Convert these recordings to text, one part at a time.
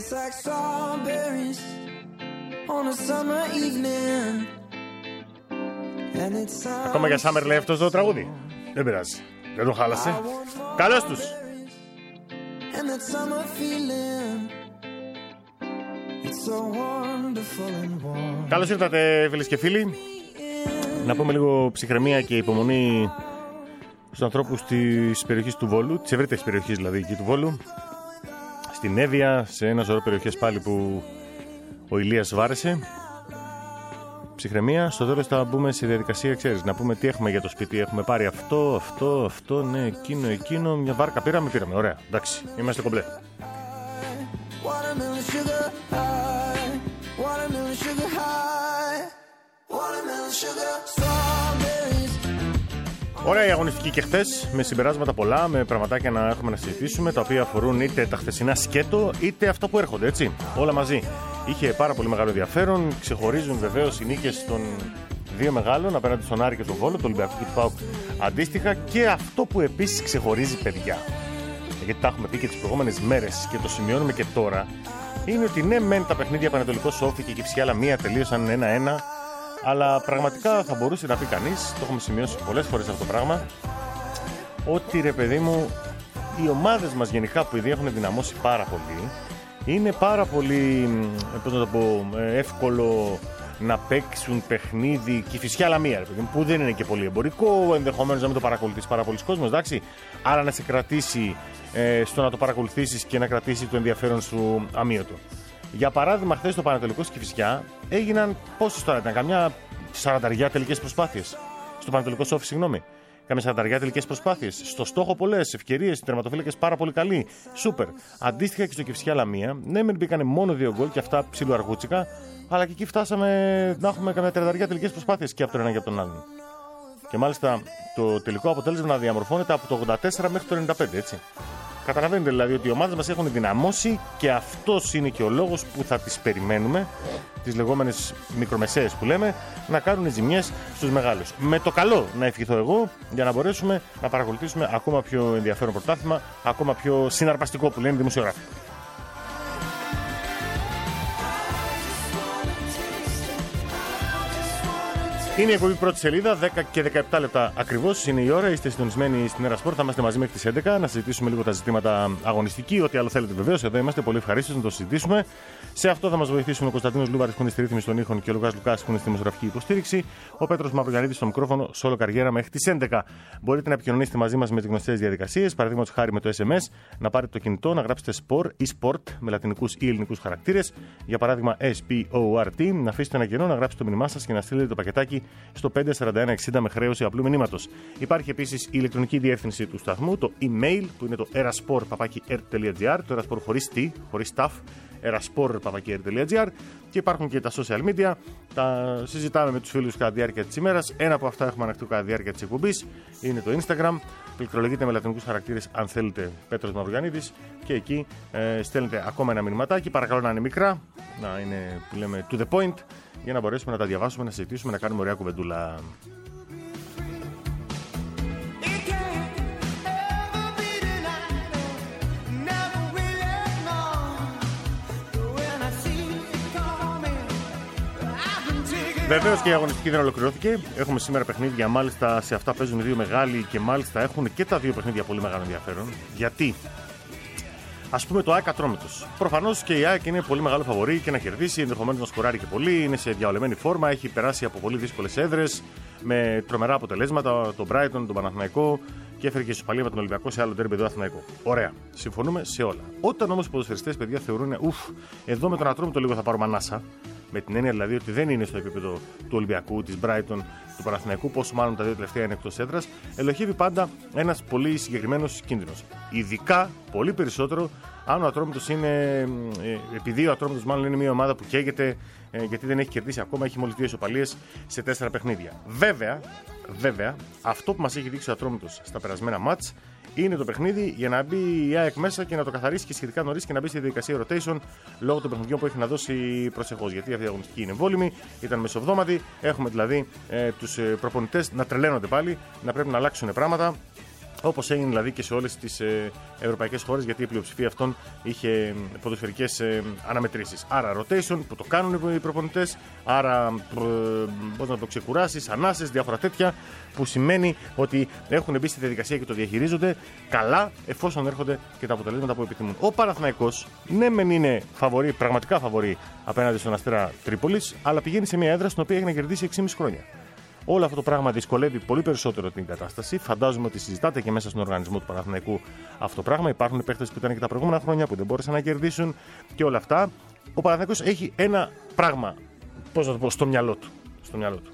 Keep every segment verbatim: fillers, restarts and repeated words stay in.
Ακόμα για Summer λέει αυτό το τραγούδι. Δεν πειράζει. Δεν το χάλασε. Καλώς τους. Καλώς ήρθατε φίλες και φίλοι. Να πούμε λίγο ψυχραιμία και υπομονή στους ανθρώπους της περιοχής του Βόλου, της ευρύτερης περιοχής δηλαδή εκεί του Βόλου, στην Εύβοια, σε ένα σωρό περιοχές πάλι που ο Ηλίας βάρεσε. Ψυχραιμία, στο τέλος θα μπούμε σε διαδικασία, ξέρεις, να πούμε τι έχουμε για το σπίτι. Έχουμε πάρει αυτό, αυτό, αυτό, ναι, εκείνο, εκείνο, μια βάρκα πήραμε, πήραμε, ωραία, εντάξει, είμαστε κομπλέ. Ωραία η αγωνιστική και χτες, με συμπεράσματα πολλά, με πραγματάκια να έχουμε να συζητήσουμε, τα οποία αφορούν είτε τα χθεσινά σκέτο, είτε αυτό που έρχονται, έτσι, όλα μαζί. Είχε πάρα πολύ μεγάλο ενδιαφέρον, ξεχωρίζουν βεβαίως οι νίκες των δύο μεγάλων απέναντι στον Άρη και τον Βόλο, τον Ολυμπιακό και τον ΠΑΟΚ αντίστοιχα, και αυτό που επίσης ξεχωρίζει, παιδιά, γιατί τα έχουμε πει και τις προηγούμενες μέρες και το σημειώνουμε και τώρα, είναι ότι ναι, μεν τα παιχνίδια Πανετολικός Όφη και Κυψιάλα μία τελείωσαν ένα ένα, αλλά πραγματικά θα μπορούσε να πει κανείς, το έχουμε σημειώσει πολλές φορές αυτό το πράγμα, ότι ρε παιδί μου, οι ομάδες μας γενικά που ήδη έχουν δυναμώσει πάρα πολύ, είναι πάρα πολύ, πώς να το πω, εύκολο να παίξουν παιχνίδι Κηφισιά μία, που δεν είναι και πολύ εμπορικό, ενδεχομένως να μην το παρακολουθήσει πάρα πολλοί κόσμος, εντάξει, αλλά να σε κρατήσει ε, στο να το παρακολουθήσεις και να κρατήσει το ενδιαφέρον σου αμύωτο. Για παράδειγμα, χθες στο Πανετολικό Κηφισιά έγιναν πόσες τώρα ήταν, καμιά σαρανταριά τελικές προσπάθειες. Στο Πανετολικό Σόφι, συγγνώμη. Κάμε σαρανταριά τελικές προσπάθειες. Στο στόχο πολλές ευκαιρίες, οι τερματοφύλακες πάρα πολύ καλοί. Σούπερ. Αντίστοιχα και στο Κηφισιά Λαμία, ναι, μεν μπήκανε μόνο δύο γκολ και αυτά ψηλού αργούτσικα, αλλά και εκεί φτάσαμε να έχουμε καμιά τριανταριά τελικές προσπάθειες και από τον ένα και από τον άλλον. Και μάλιστα το τελικό αποτέλεσμα να διαμορφώνεται από το ογδόντα τέσσερα μέχρι το ενενήντα πέντε, έτσι. Καταλαβαίνετε δηλαδή ότι οι ομάδες μας έχουν δυναμώσει και αυτός είναι και ο λόγος που θα τις περιμένουμε, τις λεγόμενες μικρομεσαίες που λέμε, να κάνουν ζημιές στους μεγάλους. Με το καλό να ευχηθώ εγώ για να μπορέσουμε να παρακολουθήσουμε ακόμα πιο ενδιαφέρον πρωτάθλημα, ακόμα πιο συναρπαστικό που λένε οι δημοσιογράφοι. Είναι η εκπομπή πρώτη σελίδα, δέκα και δεκαεπτά λεπτά ακριβώς είναι η ώρα. Είστε συντονισμένοι στην Έρα Σπορ. Θα είμαστε μαζί μέχρι τις έντεκα να συζητήσουμε λίγο τα ζητήματα αγωνιστική. Ό,τι άλλο θέλετε βεβαίως. Εδώ είμαστε πολύ ευχαρίστως να το συζητήσουμε. Σε αυτό θα μας βοηθήσουν ο Κωνσταντίνος Λούβαρης που είναι στη ρύθμιση των ήχων και ο Λουκάς Λουκάς που είναι στη δημοσιογραφική υποστήριξη. Ο Πέτρος Μαυρογιαννίδης στο μικρόφωνο, σόλο καριέρα μέχρι τις έντεκα. Μπορείτε να επικοινωνήσετε μαζί μας με τις γνωστές διαδικασίες. Παραδείγματος χάρη με το ες εμ ες, να πάρετε το κινητό, να γράψετε sport ή sport με λατινικούς ή ελληνικούς χαρακτήρες. Για παράδειγμα ες πι ο αρ τι, να αφήσετε ένα κενό, να γράψετε το μήνυμά σας και να στείλετε το πακετάκι στο πέντε σαράντα ένα εξήντα με χρέωση απλού μηνύματος. Υπάρχει επίσης η ηλεκτρονική διεύθυνση του σταθμού, το email που είναι το eraspor παπάκι ερ τελεία τζι άρ, το eraspor χωρίς τι, χωρίς ταφ, eraspor παπάκι ερ τελεία τζι άρ, και υπάρχουν και τα social media. Τα συζητάμε με τους φίλους κατά τη διάρκεια της ημέρας. Ένα από αυτά έχουμε ανοιχτό κατά τη διάρκεια της εκπομπής, είναι το Instagram. Πληκτρολογείτε με λατινικούς χαρακτήρες αν θέλετε, Πέτρος Μαυρογιαννίδης, και εκεί ε, στέλνετε ακόμα ένα μηνυματάκι. Παρακαλώ να είναι μικρά, να είναι που λέμε to the point, για να μπορέσουμε να τα διαβάσουμε, να συζητήσουμε, να κάνουμε ωραία κουβεντούλα. Βεβαίως και η αγωνιστική δεν ολοκληρώθηκε. Έχουμε σήμερα παιχνίδια, μάλιστα σε αυτά παίζουν οι δύο μεγάλοι και μάλιστα έχουν και τα δύο παιχνίδια πολύ μεγάλο ενδιαφέρον. Γιατί, ας πούμε, το ΑΕΚ Ατρόμητος. Προφανώς και η ΑΕΚ είναι πολύ μεγάλο φαβορί και να κερδίσει, ενδεχομένως να σκοράρει και πολύ. Είναι σε διαολεμένη φόρμα, έχει περάσει από πολύ δύσκολες έδρες με τρομερά αποτελέσματα, τον Brighton, τον Παναθηναϊκό, και έφερε και ισοπαλία με τον Ολυμπιακό σε άλλο ντέρμπι εδώ Αθηναϊκό. Ωραία. Συμφωνούμε σε όλα. Όταν όμως οι ποδοσφαιριστές, παιδιά, θεωρούν, ουφ, εδώ με τον Ατρόμητο λίγο θα πάρουμε ανάσα. Με την έννοια δηλαδή ότι δεν είναι στο επίπεδο του Ολυμπιακού, της Brighton, του Παναθηναϊκού, πόσο μάλλον τα δύο τελευταία είναι εκτός έδρας, ελοχεύει πάντα ένας πολύ συγκεκριμένος κίνδυνος. Ειδικά, πολύ περισσότερο, αν ο Ατρόμητος είναι. Επειδή ο Ατρόμητος μάλλον είναι μια ομάδα που καίγεται, γιατί δεν έχει κερδίσει ακόμα, έχει μόλις δύο ισοπαλίες σε τέσσερα παιχνίδια. Βέβαια, βέβαια, αυτό που μας έχει δείξει ο Ατρόμητος στα περασμένα μάτς είναι το παιχνίδι για να μπει η ΑΕΚ μέσα και να το καθαρίσει και σχετικά νωρίς και να μπει στη διαδικασία rotation λόγω των παιχνιδιών που έχει να δώσει προσεχώς. Γιατί αυτή η αγωνιστική είναι εμβόλυμη, ήταν μεσοβδόμαδη. Έχουμε δηλαδή ε, τους προπονητές να τρελαίνονται πάλι, να πρέπει να αλλάξουν πράγματα. Όπως έγινε δηλαδή και σε όλες τις ε, ευρωπαϊκές χώρες, γιατί η πλειοψηφία αυτών είχε ποδοσφαιρικές ε, αναμετρήσεις. Άρα rotation που το κάνουν οι προπονητές, άρα ε, πώς να το ξεκουράσεις, ανάσες, διάφορα τέτοια, που σημαίνει ότι έχουν μπει στη διαδικασία και το διαχειρίζονται καλά, εφόσον έρχονται και τα αποτελέσματα που επιθυμούν. Ο Παναθηναϊκός, ναι, μεν είναι φαβορί, πραγματικά φαβορί απέναντι στον Αστέρα Τρίπολης, αλλά πηγαίνει σε μια έδρα στην οποία έχει να κερδίσει έξι και μισό χρόνια. Όλο αυτό το πράγμα δυσκολεύει πολύ περισσότερο την κατάσταση. Φαντάζομαι ότι συζητάτε και μέσα στον οργανισμό του Παναθηναϊκού αυτό το πράγμα. Υπάρχουν παίχτες που ήταν και τα προηγούμενα χρόνια που δεν μπόρεσαν να κερδίσουν και όλα αυτά. Ο Παναθηναϊκός έχει ένα πράγμα, πώς να το πω, στο μυαλό του. Στο μυαλό του.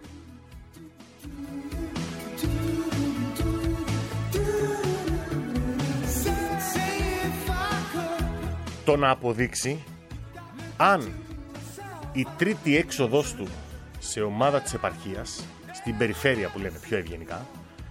Το να αποδείξει αν η τρίτη έξοδος του σε ομάδα της επαρχίας, στην περιφέρεια που λένε πιο ευγενικά,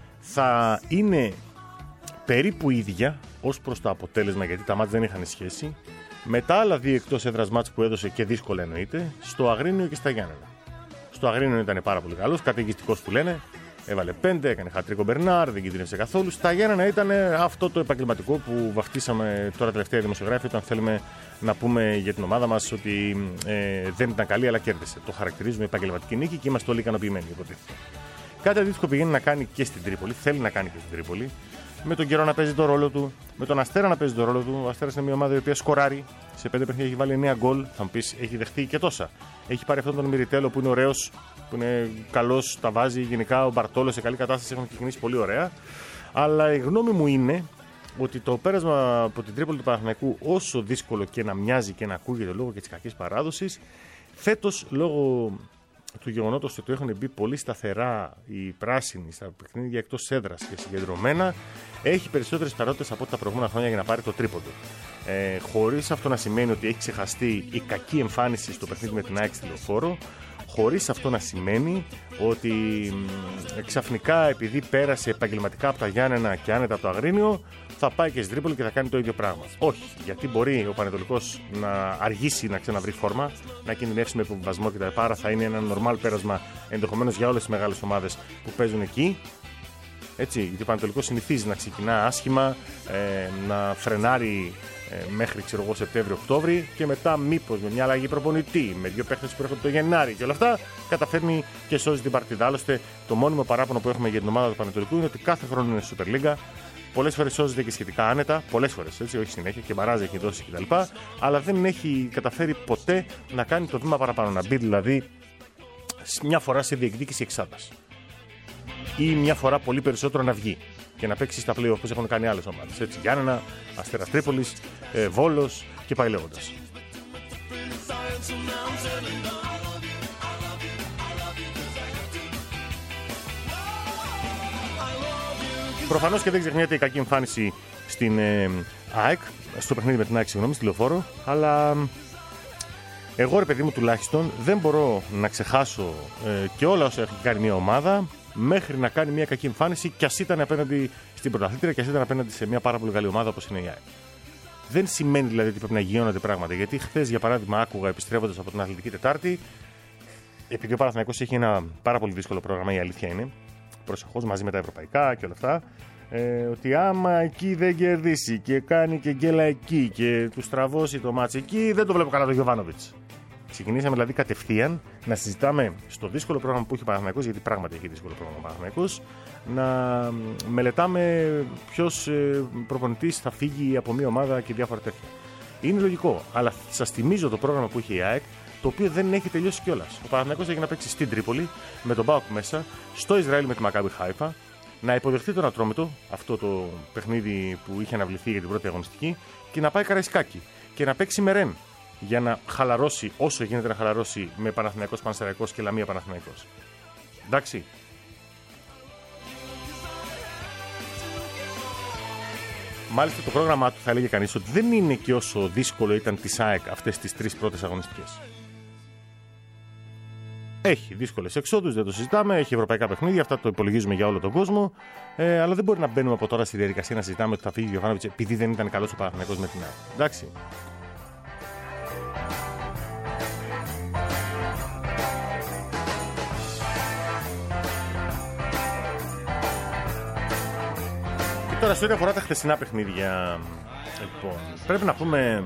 θα είναι περίπου ίδια ως προς το αποτέλεσμα, γιατί τα μάτς δεν είχαν σχέση, με τα άλλα δύο εκτός έδρας μάτς που έδωσε και δύσκολα εννοείται, στο Αγρίνιο και στα Γιάννενα. Στο Αγρίνιο ήταν πάρα πολύ καλός, καταιγιστικός που λένε, έβαλε πέντε, έκανε χατρίκο Μπερνάρ, δεν κινδύνευσε καθόλου. Στα Γιάννενα ήταν αυτό το επαγγελματικό που βαφτίσαμε τώρα τελευταία δημοσιογράφη, όταν θέλουμε να πούμε για την ομάδα μας ότι ε, δεν ήταν καλή αλλά κέρδισε. Το χαρακτηρίζουμε επαγγελματική νίκη και είμαστε όλοι ικανοποιημένοι, υποτίθεται. Κάτι αντίστοιχο πηγαίνει να κάνει και στην Τρίπολη, θέλει να κάνει και στην Τρίπολη, με τον καιρό να παίζει τον ρόλο του, με τον Αστέρα να παίζει τον ρόλο του. Ο Αστέρας είναι μια ομάδα η οποία σκοράρει. Σε πέντε παιχνίδια έχει βάλει εννέα γκολ. Θα μου πεις, έχει δεχτεί και τόσα. Έχει πάρει αυτόν τον Μιριτέλο που είναι ωραίος, που είναι καλός, τα βάζει. Γενικά ο Μπαρτόλο σε καλή κατάσταση, έχουν ξεκινήσει πολύ ωραία. Αλλά η γνώμη μου είναι ότι το πέρασμα από την Τρίπολη του Παναθηναϊκού, όσο δύσκολο και να μοιάζει και να ακούγεται λόγω και της κακής παράδοσης, φέτος λόγω του γεγονότος ότι έχουν μπει πολύ σταθερά οι πράσινοι στα παιχνίδια εκτός έδρας και συγκεντρωμένα, έχει περισσότερες πιθανότητες από τα προηγούμενα χρόνια για να πάρει το τρίποντο. Ε, χωρίς αυτό να σημαίνει ότι έχει ξεχαστεί η κακή εμφάνιση στο παιχνίδι με την ΑΕΚ στη Λεωφόρο, χωρίς αυτό να σημαίνει ότι ξαφνικά, επειδή πέρασε επαγγελματικά από τα Γιάννενα και άνετα από το Αγρίνιο, θα πάει και στην Τρίπολη και θα κάνει το ίδιο πράγμα. Όχι, γιατί μπορεί ο Πανετολικός να αργήσει να ξαναβρει φόρμα, να κινδυνεύσει με υποβιβασμό κτλ. Άρα θα είναι ένα νορμάλ πέρασμα ενδεχομένως για όλες τις μεγάλες ομάδες που παίζουν εκεί. Έτσι, γιατί ο Πανετολικός συνηθίζει να ξεκινά άσχημα, ε, να φρενάρει ε, μέχρι ξέρω εγώ Σεπτέμβριο-Οκτώβρη και μετά μήπως με μια αλλαγή προπονητή, με δύο παίχτες που έρχονται το Γενάρη και όλα αυτά, καταφέρνει και σώζει την παρτίδα. Άλλωστε, το μόνιμο παράπονο που έχουμε για την ομάδα του Πανετολικού είναι ότι κάθε χρόνο είναι Super League. Πολλές φορές σώζεται και σχετικά άνετα, πολλές φορές έτσι, όχι συνέχεια και μπαράζ έχει δώσει κτλ. Αλλά δεν έχει καταφέρει ποτέ να κάνει το βήμα παραπάνω. Να μπει δηλαδή μια φορά σε διεκδίκηση εξάδας. Ή μια φορά πολύ περισσότερο να βγει και να παίξει στα play-off όπως έχουν κάνει άλλες ομάδες. Έτσι, Γιάννενα, Αστέρας Τρίπολης, ε, Βόλος και πάει λέγοντας. Προφανώς και δεν ξεχνιέται η κακή εμφάνιση στην ε, ΑΕΚ, στο παιχνίδι με την ΑΕΚ, συγγνώμη, στη Λεωφόρο, αλλά εγώ ρε παιδί μου τουλάχιστον δεν μπορώ να ξεχάσω ε, και όλα όσα έχει κάνει μια ομάδα μέχρι να κάνει μια κακή εμφάνιση, κι ας ήταν απέναντι στην πρωταθλήτρια, κι ας ήταν απέναντι σε μια πάρα πολύ καλή ομάδα όπως είναι η ΑΕΚ. Δεν σημαίνει δηλαδή ότι πρέπει να γιώνονται πράγματα, γιατί χθες για παράδειγμα άκουγα επιστρέφοντας από την Αθλητική Τετάρτη, επειδή ο Παναθηναϊκός έχει ένα πάρα πολύ δύσκολο πρόγραμμα, η αλήθεια είναι, προσεχώς μαζί με τα ευρωπαϊκά και όλα αυτά, ε, ότι άμα εκεί δεν κερδίσει και κάνει και γκέλα εκεί και του στραβώσει το μάτς εκεί, δεν το βλέπω καλά το Γιοβάνοβιτς. Ξεκινήσαμε δηλαδή κατευθείαν να συζητάμε στο δύσκολο πρόγραμμα που έχει ο Παναθηναϊκός, γιατί πράγματι έχει δύσκολο πρόγραμμα ο Παναθηναϊκός, να μελετάμε ποιος προπονητής θα φύγει από μια ομάδα και διάφορα τέτοια. Είναι λογικό, αλλά σας θυμίζω το πρόγραμμα που είχε η ΑΕΚ, το οποίο δεν έχει τελειώσει κιόλας. Ο Παναθηναϊκός έχει να παίξει στην Τρίπολη με τον ΠΑΟΚ μέσα, στο Ισραήλ με τη Μακάμπι Χάιφα, να υποδεχτεί τον Ατρόμητο, αυτό το παιχνίδι που είχε αναβληθεί για την πρώτη αγωνιστική, και να πάει Καραϊσκάκη και να παίξει με Ρεν, για να χαλαρώσει όσο γίνεται να χαλαρώσει με Παναθηναϊκός Πανσεραϊκός και Λαμία Παναθηναϊκός. Εντάξει. Μάλιστα το πρόγραμμά του θα έλεγε κανείς ότι δεν είναι και όσο δύσκολο ήταν της ΑΕΚ αυτές τις τρεις πρώτες αγωνιστικές. Έχει δύσκολες εξόδους, δεν το συζητάμε, έχει ευρωπαϊκά παιχνίδια, αυτά το υπολογίζουμε για όλο τον κόσμο, ε, αλλά δεν μπορεί να μπαίνουμε από τώρα στη διαδικασία να συζητάμε ότι θα φύγει ο Γιοβάνοβιτς επειδή δεν ήταν καλός ο Παναθηναϊκός με την ΑΕΚ. Εντάξει. Τώρα, σε ό,τι αφορά τα χθεσινά παιχνίδια, λοιπόν, πρέπει να πούμε.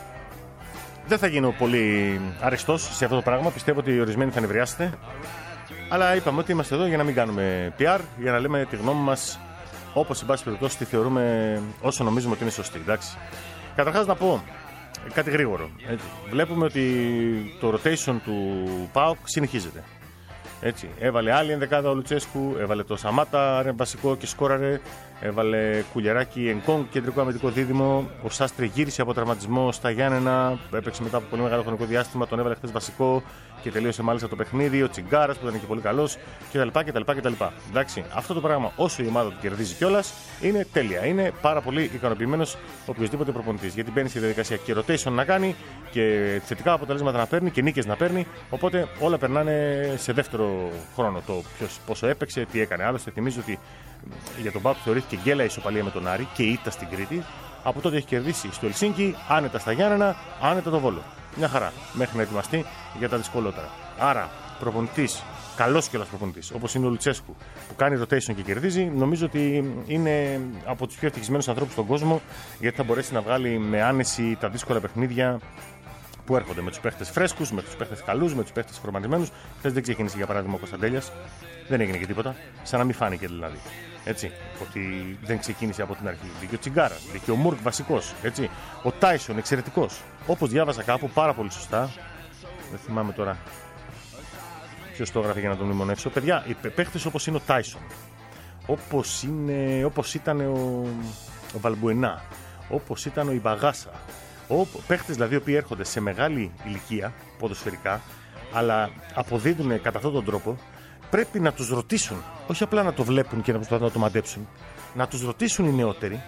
Δεν θα γίνω πολύ αριστός σε αυτό το πράγμα. Πιστεύω ότι ορισμένοι θα νευριάσετε. Αλλά είπαμε ότι είμαστε εδώ για να μην κάνουμε πι αρ, για να λέμε τη γνώμη μας όπως, εν πάση περιπτώσει, τη θεωρούμε όσο νομίζουμε ότι είναι σωστή. Εντάξει. Καταρχάς, να πω κάτι γρήγορο. Έτσι. Βλέπουμε ότι το rotation του ΠΑΟΚ συνεχίζεται. Έτσι. Έβαλε άλλη ενδεκάδα ο Λουτσέσκου, έβαλε το Σαμάτα βασικό και σκόραρε. Έβαλε Κουλιεράκι Ενκόγκ, κεντρικό αμυντικό δίδυμο. Ο Σάστρε γύρισε από τραυματισμό στα Γιάννενα. Έπαιξε μετά από πολύ μεγάλο χρονικό διάστημα. Τον έβαλε χθες βασικό και τελείωσε μάλιστα το παιχνίδι. Ο Τσιγκάρας που ήταν και πολύ καλός κτλ. κτλ, κτλ. Εντάξει, αυτό το πράγμα όσο η ομάδα του κερδίζει κιόλας είναι τέλεια. Είναι πάρα πολύ ικανοποιημένος οποιοδήποτε προπονητής. Γιατί μπαίνει στη διαδικασία και rotation να κάνει και θετικά αποτελέσματα να παίρνει και νίκες να παίρνει. Οπότε όλα περνάνε σε δεύτερο χρόνο. Το ποιος, πόσο έπαιξε, τι έκανε. Άλλωστε, θυμίζω ότι για τον ΠΑΟΚ θεωρήθηκε γκέλα ισοπαλία με τον Άρη και ήττα στην Κρήτη. Από τότε έχει κερδίσει στο Ελσίνκι, άνετα στα Γιάννενα, άνετα το Βόλο. Μια χαρά μέχρι να ετοιμαστεί για τα δυσκολότερα. Άρα, προπονητής, καλός κιόλας προπονητής, όπως είναι ο Λουτσέσκου, που κάνει rotation και κερδίζει, νομίζω ότι είναι από τους πιο ευτυχισμένους ανθρώπους στον κόσμο, γιατί θα μπορέσει να βγάλει με άνεση τα δύσκολα παιχνίδια που έρχονται με τους παίχτες φρέσκους, με τους παίχτες καλούς, με τους παίχτες φορμανισμένους. Χθες δεν ξεκίνησε για παράδειγμα ο Κωνσταντέλιας, δεν έγινε και τίποτα, σαν να μην φάνηκε δηλαδή. Έτσι, ότι δεν ξεκίνησε από την αρχή. Μπήκε ο Τσιγκάρας, μπήκε ο Μουρκ βασικός. Έτσι. Ο Τάισον εξαιρετικός. Όπως διάβαζα κάπου πάρα πολύ σωστά. Δεν θυμάμαι τώρα ποιος το έγραφε για να τον μνημονεύσω. Παιδιά, οι παίχτες όπως είναι ο Τάισον, όπως, είναι, όπως ήταν ο, ο Βαλμπουενά, όπως ήταν ο Ιμπαγάσα. Παίχτες δηλαδή οι οποίοι έρχονται σε μεγάλη ηλικία ποδοσφαιρικά, αλλά αποδίδουν κατά αυτόν τον τρόπο. Πρέπει να τους ρωτήσουν, όχι απλά να το βλέπουν και να προσπαθούν να το μαντέψουν, να τους ρωτήσουν οι νεότεροι,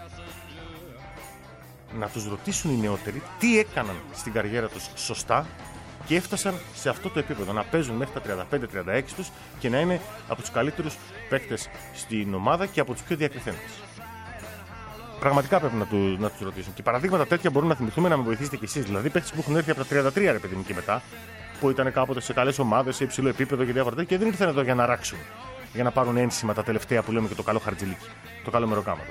να τους ρωτήσουν οι νεότεροι τι έκαναν στην καριέρα τους σωστά και έφτασαν σε αυτό το επίπεδο, να παίζουν μέχρι τα τριάντα πέντε τριάντα έξι τους και να είναι από τους καλύτερους παίκτες στην ομάδα και από τους πιο διακριθέντες. Πραγματικά πρέπει να, του, να τους ρωτήσουν. Και παραδείγματα τέτοια μπορούν να θυμηθούμε, να με βοηθήσετε κι εσείς. Δηλαδή, παίκτες που έχουν έρθει από τα τριάντα τρία ρε παιδί μου και μετά, που ήταν κάποτε σε καλές ομάδες, σε υψηλό επίπεδο και διάφορα τέτοια και δεν ήρθαν εδώ για να ράξουν. Για να πάρουν ένσημα τα τελευταία που λέμε και το καλό χαρτζηλίκι. Το καλό μεροκάματο.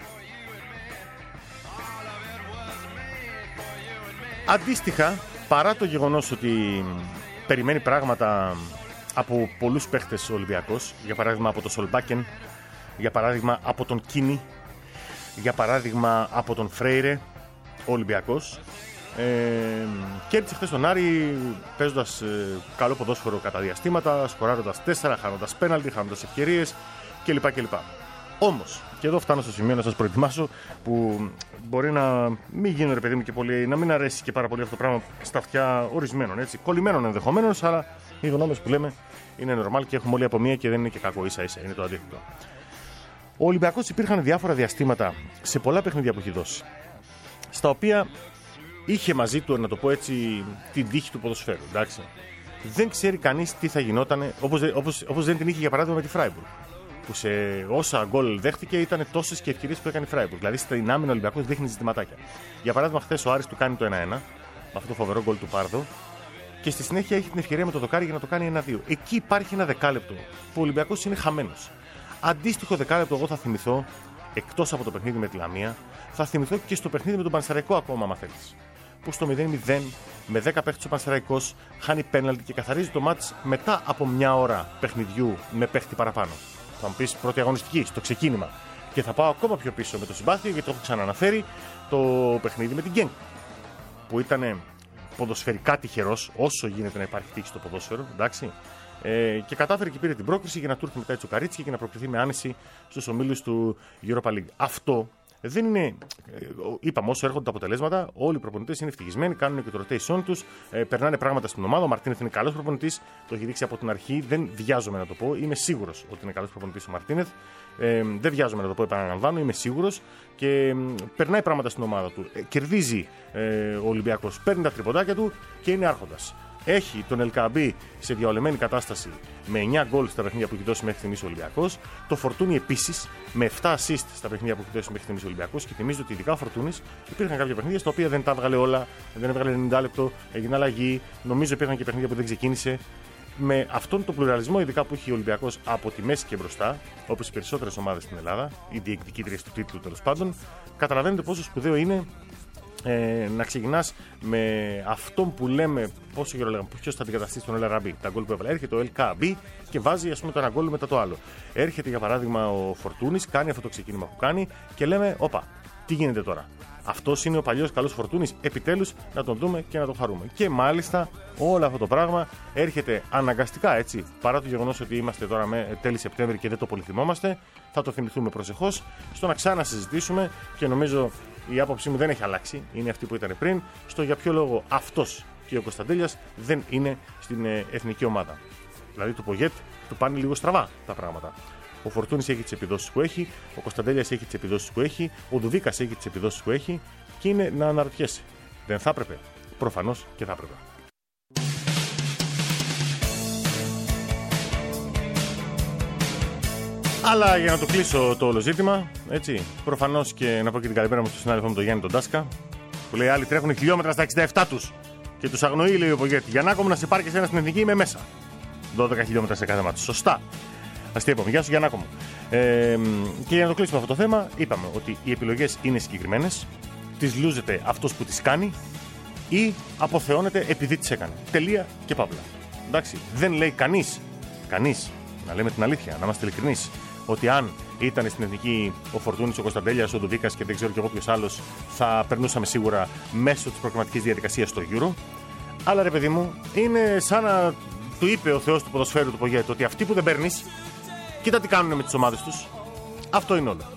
Αντίστοιχα, παρά το γεγονός ότι περιμένει πράγματα από πολλούς παίχτες ο Ολυμπιακός, για παράδειγμα από τον Σολμπάκεν, για παράδειγμα από τον Κίνη, για παράδειγμα από τον Φρέιρε, ο Ολυμπιακός, Ε, κέρδισε χθες τον Άρη παίζοντας ε, καλό ποδόσφαιρο κατά διαστήματα, σκοράροντας τέσσερα, χάνοντας πέναλτι, χάνοντας ευκαιρίες κλπ. κλπ. Όμως, και εδώ φτάνω στο σημείο να σας προετοιμάσω που μπορεί να μην γίνουν ρε παιδί μου και πολύ, να μην αρέσει και πάρα πολύ αυτό το πράγμα στα αυτιά ορισμένων, έτσι, κολλημένων ενδεχομένως, αλλά οι γνώμες που λέμε είναι normal και έχουμε όλοι από μία και δεν είναι και κακό, ίσα ίσα, είναι το αντίθετο. Ο Ολυμπιακός υπήρχαν διάφορα διαστήματα σε πολλά παιχνίδια που έχει δώσει, στα οποία είχε μαζί του, να το πω έτσι, την τύχη του ποδοσφαίρου. Εντάξει. Δεν ξέρει κανείς τι θα γινόταν, όπως, όπως, όπως δεν την είχε για παράδειγμα με τη Φράιμπουργκ. Που σε όσα γκολ δέχτηκε ήταν τόσες και ευκαιρίες που έκανε η Φράιμπουργκ. Δηλαδή στην άμυνα ο Ολυμπιακός δείχνει ζητηματάκια. Για παράδειγμα, χθες ο Άρης του κάνει το ένα ένα, με αυτό το φοβερό γκολ του Πάρδο, και στη συνέχεια έχει την ευκαιρία με το δοκάρι για να το κάνει ένα δύο. Εκεί υπάρχει ένα δεκάλεπτο που ο Ολυμπιακός είναι χαμένος. Αντίστοιχο δεκάλεπτο, εγώ θα θυμηθώ, εκτός από το παιχνίδι με τη Λαμία, θα θυμηθώ και στο παιχνίδι με τον Πανσεραϊκό ακόμα, αν θέλεις. Που στο μηδέν μηδέν με δέκα παίχτες ο Πανσεραϊκός χάνει πέναλτι και καθαρίζει το μάτς μετά από μια ώρα παιχνιδιού με παίχτη παραπάνω. Θα μου πεις πρώτη αγωνιστική, στο ξεκίνημα. Και θα πάω ακόμα πιο πίσω με το συμπάθειο, γιατί το έχω ξαναναφέρει, το παιχνίδι με την Γκένκ. Που ήταν ποδοσφαιρικά τυχερός, όσο γίνεται να υπάρχει τύχη στο ποδόσφαιρο, εντάξει. Ε, και κατάφερε και πήρε την πρόκριση για να του έρθει μετά η τσουκαρίτσια και να προκριθεί με άνεση στους ομίλους του Europa League. Αυτό δεν είναι. Είπαμε, όσο έρχονται τα αποτελέσματα, όλοι οι προπονητές είναι ευτυχισμένοι, κάνουν και το rotation τους, ε, περνάνε πράγματα στην ομάδα. Ο Μαρτίνεθ είναι καλός προπονητής, το έχει δείξει από την αρχή. Δεν βιάζομαι να το πω, είμαι σίγουρος ότι είναι καλός προπονητής ο Μαρτίνεθ. Ε, δεν βιάζομαι να το πω, επαναλαμβάνω, είμαι σίγουρος και ε, περνάει πράγματα στην ομάδα του. Ε, κερδίζει ε, ο Ολυμπιακός, παίρνει τα τριποντάκια του και είναι άρχοντας. Έχει τον Ελκαμπή σε διαολεμένη κατάσταση με εννιά γκολ στα παιχνίδια που έχει δώσει μέχρι στιγμής ο Ολυμπιακός. Το Φορτούνι επίσης με επτά assist στα παιχνίδια που έχει δώσει μέχρι στιγμής ο Ολυμπιακός. Και θυμίζω ότι ειδικά ο Φορτούνις υπήρχαν κάποια παιχνίδια στα οποία δεν τα έβγαλε όλα, δεν έβγαλε ενενήντα λεπτό, έγινε αλλαγή. Νομίζω υπήρχαν και παιχνίδια που δεν ξεκίνησε. με αυτόν τον πλουραλισμό, ειδικά που έχει ο Ολυμπιακός από τη μέση και μπροστά, όπως οι περισσότερες ομάδες στην Ελλάδα, οι διεκδικήτριες του τίτλου τέλος πάντων, καταλαβαίνετε πόσο σπουδαίο είναι ε, να ξεκινάς με αυτόν που λέμε, πόσο καιρό λέγαμε, ποιος θα αντικαταστήσει τον Ελαραμπή, τα γκολ που έβαλε. Έρχεται ο Ελκαμπή και βάζει, ας πούμε, το ένα γκολ μετά το άλλο. Έρχεται για παράδειγμα ο Φορτούνης, κάνει αυτό το ξεκίνημα που κάνει και λέμε, όπα, τι γίνεται τώρα. Αυτός είναι ο παλιός καλός Φορτούνης, επιτέλους να τον δούμε και να τον χαρούμε. Και μάλιστα όλο αυτό το πράγμα έρχεται αναγκαστικά, έτσι, παρά το γεγονός ότι είμαστε τώρα με τέλη Σεπτέμβρη και δεν το πολυθυμόμαστε, θα το θυμηθούμε προσεχώς, στο να ξανασυζητήσουμε και νομίζω η άποψή μου δεν έχει αλλάξει, είναι αυτή που ήταν πριν, στο για ποιο λόγο αυτός και ο Κωνσταντέλιας δεν είναι στην εθνική ομάδα. Δηλαδή του Πογέτ του πάνε λίγο στραβά τα πράγματα. Ο Φορτούνης έχει τις επιδόσεις που έχει, ο Κωνσταντέλιας έχει τις επιδόσεις που έχει, ο Δουδίκας έχει τις επιδόσεις που έχει και είναι να αναρωτιέσαι. Δεν θα έπρεπε? Προφανώς και θα έπρεπε. Αλλά για να το κλείσω το όλο ζήτημα, έτσι, προφανώς και να πω και την καλημέρα μου στον συνάδελφό μου τον Γιάννη τον Τάσκα, που λέει άλλοι τρέχουν χιλιόμετρα στα εξήντα επτά τους και τους αγνοεί, λέει ο Πογέτη. Γιαννάκο μου, να σε πάρει και εσένα στην εθνική, είμαι μέσα. δώδεκα χιλιόμετρα σε κάθε μάτι. Σωστά. Αστείευομαι. Γεια σου Γιαννάκο μου. Ε, και για να το κλείσουμε αυτό το θέμα, είπαμε ότι οι επιλογές είναι συγκεκριμένες, τις λούζεται αυτός που τις κάνει ή αποθεώνεται επειδή τις έκανε. Τελεία και παύλα. Εντάξει, δεν λέει κανείς, κανείς, να λέμε την αλήθεια, να είμαστε ειλικρινείς, ότι αν ήταν στην εθνική ο Φορτούνης, ο Κωνσταντέλιας, ο Δουδίκας και δεν ξέρω κι εγώ ποιος άλλος, θα περνούσαμε σίγουρα μέσω της προγραμματικής διαδικασίας στο Euro. Αλλά ρε παιδί μου, είναι σαν να του είπε ο Θεός του ποδοσφαίρου του Πογέτη ότι αυτοί που δεν παίρνεις, κοίτα τι κάνουν με τις ομάδες τους. Αυτό είναι όλο.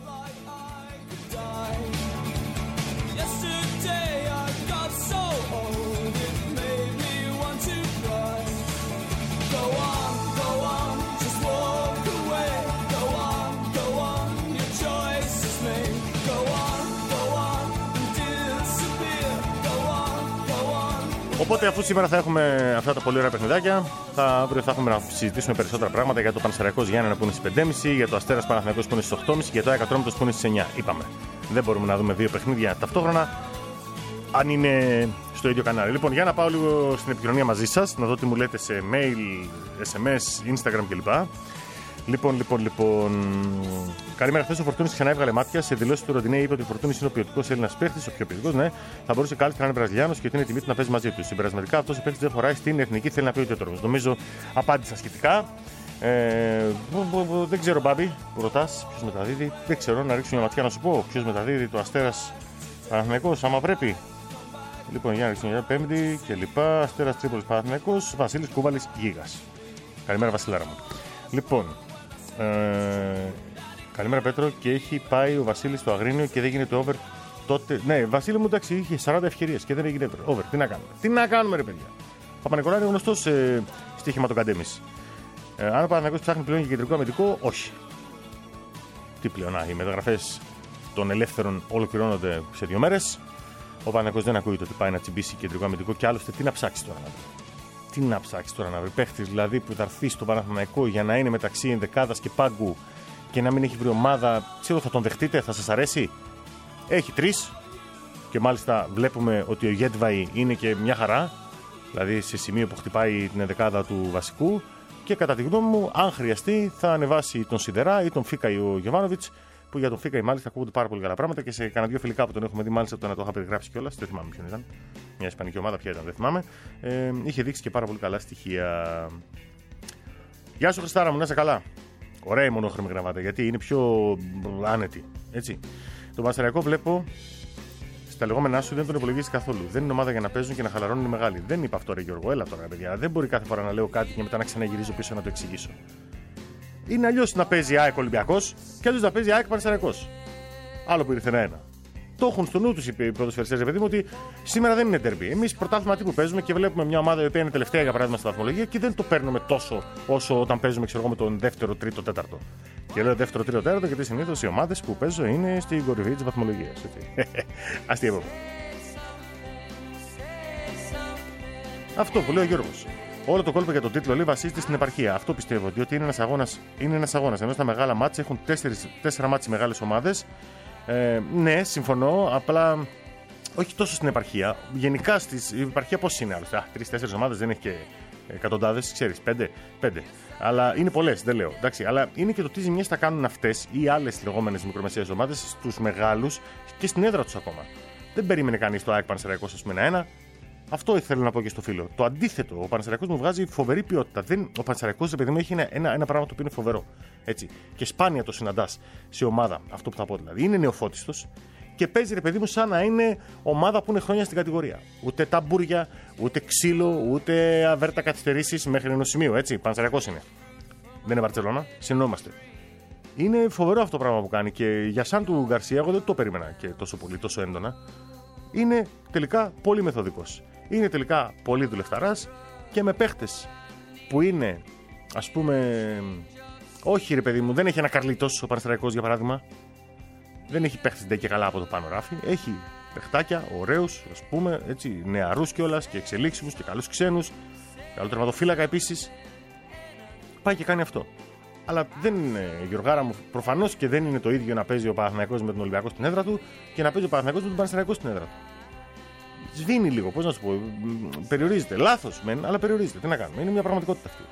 Οπότε, αφού σήμερα θα έχουμε αυτά τα πολύ ωραία παιχνιδάκια, θα, αύριο θα έχουμε να συζητήσουμε περισσότερα πράγματα για το Πανσεραϊκός Γιάννενα που είναι στις πέντε και μισή, για το Αστέρας Παναθηναϊκός που είναι στις οκτώ και μισή, για το ΑΕΚ Ατρόμητος που είναι στις εννιά. Είπαμε. Δεν μπορούμε να δούμε δύο παιχνίδια ταυτόχρονα, αν είναι στο ίδιο κανάλι. Λοιπόν, για να πάω λίγο στην επικοινωνία μαζί σας, να δω τι μου λέτε σε mail, ες εμ ες, Instagram κλπ. Λοιπόν, λοιπόν, λοιπόν. Καλημέρα. Χθες ο Φορτούνης ξανά έβγαλε μάτια. Σε δηλώσεις του Ροντινέ είπε ότι ο Φορτούνης είναι ο ποιοτικός Έλληνας παίχτης. Ο πιο ποιοτικός, ναι. Θα μπορούσε καλύτερα να είναι Βραζιλιάνος και ότι είναι τιμή του να παίζει μαζί του. Συμπερασματικά αυτός ο παίχτης δεν χωράει στην εθνική. Θέλει να πει ότι ο Τόρμος. Νομίζω απάντησα σχετικά. Ε, δεν ξέρω, Μπάμπη, που ρωτάς ποιος μεταδίδει. Δεν ξέρω, να ρίξω μια ματιά να σου πω ποιος μεταδίδει το Αστέρας Παναθηναϊκός, άμα πρέπει. Λοιπόν, για να ρίξω μια Πέμπτη και λοιπά. Αστέρας Τρίπολης Παναθηναϊκός, Βασίλης Κούβαλης Γίγας. Καλημέρα, Βασιλάρα μου. Λοιπόν. Ε, καλημέρα Πέτρο, και έχει πάει ο Βασίλης στο Αγρίνιο και δεν γίνεται over τότε. Ναι, Βασίλη μου, εντάξει, είχε σαράντα ευκαιρίες και δεν έγινε over. Τι να κάνουμε, τι να κάνουμε ρε παιδιά. Ο Παπα-Νικολάου είναι γνωστός ε, στοίχημα των Καντέμις. Ε, αν ο Παναθηναϊκός ψάχνει πλέον για κεντρικό αμυντικό, όχι. Τι πλέον, α, οι μεταγραφές των ελεύθερων ολοκληρώνονται σε δύο μέρες. Ο Παναθηναϊκός δεν ακούει το ότι πάει να τσιμπήσει κεντρικό αμυντικό και άλλωστε τι να ψάξει τώρα να βρει. Τι να ψάξει τώρα να βρει παίχτης δηλαδή που θα έρθει στο Παναθηναϊκό για να είναι μεταξύ ενδεκάδας και πάγκου και να μην έχει βρει ομάδα. Ξέρω, θα τον δεχτείτε, θα σας αρέσει. Έχει τρεις και μάλιστα βλέπουμε ότι ο Γέντβαϊ είναι και μια χαρά. Δηλαδή σε σημείο που χτυπάει την ενδεκάδα του βασικού. Και κατά τη γνώμη μου, αν χρειαστεί, θα ανεβάσει τον Σιδερά ή τον Φίκαη ο Γιοβάνοβιτς. Που για τον Φίκαη μάλιστα ακούγονται πάρα πολύ καλά πράγματα και σε κανένα δύο φιλικά που τον έχουμε δει, μάλιστα το να το είχα περιγράψει κιόλας. Δεν θυμάμαι ποιον ήταν. Μια ισπανική ομάδα, ποια ήταν, δεν θυμάμαι. Ε, είχε δείξει και πάρα πολύ καλά στοιχεία. Γεια σου, Χριστάρα μου, να είσαι καλά. Ωραία η μονόχρωμη γραβάτα, γιατί είναι πιο άνετη. Έτσι. Τον Πανσεραϊκό βλέπω στα λεγόμενά σου δεν τον υπολογίζει καθόλου. Δεν είναι ομάδα για να παίζουν και να χαλαρώνουν οι μεγάλοι. Δεν είπα αυτό, ρε Γιώργο, έλα τώρα, παιδιά. Δεν μπορεί κάθε φορά να λέω κάτι και μετά να ξαναγυρίζω πίσω να το εξηγήσω. Είναι αλλιώς να παίζει ΑΕΚ Ολυμπιακός και αλλιώς να παίζει ΑΕΚ Πανσεραϊκός. Άλλο που ήρθε ένα-ένα. Το έχουν στο νου τους οι ποδοσφαιριστές, ρε παιδί μου, ότι σήμερα δεν είναι ντέρμπι. Εμείς πρωτάθλημα τύπου παίζουμε και βλέπουμε μια ομάδα η οποία είναι τελευταία για παράδειγμα στη βαθμολογία και δεν το παίρνουμε τόσο όσο όταν παίζουμε, ξέρω εγώ, με τον δεύτερο, τρίτο, τέταρτο. Και λέω δεύτερο, τρίτο, τέταρτο γιατί συνήθως οι ομάδες που παίζω είναι στην κορυφή της βαθμολογίας. Αστείευομαι. Αυτό που λέει ο Γιώργος. Όλο το κόλπο για τον τίτλο λέει βασίζεται στην επαρχία. Αυτό πιστεύω, διότι είναι ένας αγώνας. Είναι ένας αγώνας. Ενώ στα μεγάλα μάτς έχουν τέσσερα μάτς οι μεγάλες ομάδες. Ε, ναι, συμφωνώ. Απλά όχι τόσο στην επαρχία. Γενικά στις, η επαρχία πώς είναι άλλωστε. τρεις τέσσερις ομάδες δεν έχει και εκατοντάδες, ξέρεις, πέντε, πέντε. Αλλά είναι πολλές, δεν λέω. Εντάξει, αλλά είναι και το τι ζημιές θα κάνουν αυτές ή άλλες λεγόμενες μικρομεσαίες ομάδες στους μεγάλους και στην έδρα τους ακόμα. Δεν περίμενε κανείς το ΑΕΚ Πανσεραϊκός, ας πούμε, ένα-ένα. Αυτό ήθελα να πω και στο φίλο. Το αντίθετο, ο Πανσεραϊκός μου βγάζει φοβερή ποιότητα. Δεν, ο Πανσεραϊκός, επειδή μου έχει ένα, ένα, ένα πράγμα το οποίο είναι φοβερό. Έτσι. Και σπάνια το συναντάς σε ομάδα, αυτό που θα πω δηλαδή. Είναι νεοφώτιστος και παίζει, ρε παιδί μου, σαν να είναι ομάδα που είναι χρόνια στην κατηγορία. Ούτε ταμπούρια, ούτε ξύλο, ούτε αβέρτα καθυστερήσεις μέχρι ενός σημείου. Έτσι. Πανσεραϊκός είναι. Δεν είναι Μπαρτσελώνα, συνεννοούμαστε. Είναι φοβερό αυτό το πράγμα που κάνει και για σαν του Γκαρσία, εγώ δεν το περίμενα και τόσο πολύ, τόσο έντονα. Είναι τελικά πολύ μεθοδικός. Είναι τελικά πολύ δουλευταράς και με παίχτες που είναι, ας πούμε, όχι ρε παιδί μου, δεν έχει ένα Καρλίτος ο Πανσεραϊκός για παράδειγμα. Δεν έχει παίχτες ντε και καλά από το πάνω ράφι. Έχει παιχτάκια, ωραίους, ας πούμε, έτσι, νεαρούς κιόλας και εξελίξιμους και καλούς ξένους. Καλό τερματοφύλακα επίσης. Πάει και κάνει αυτό. Αλλά δεν είναι, Γιωργάρα μου, προφανώς και δεν είναι το ίδιο να παίζει ο Παναθηναϊκός με τον Ολυμπιακό στην έδρα του και να παίζει ο Παναθηναϊκός με τον Πανσεραϊκό στην έδρα του. Σβήνει λίγο, πώς να σου πω. Περιορίζεται. Λάθος μεν, αλλά περιορίζεται. Τι να κάνουμε. Είναι μια πραγματικότητα αυτή.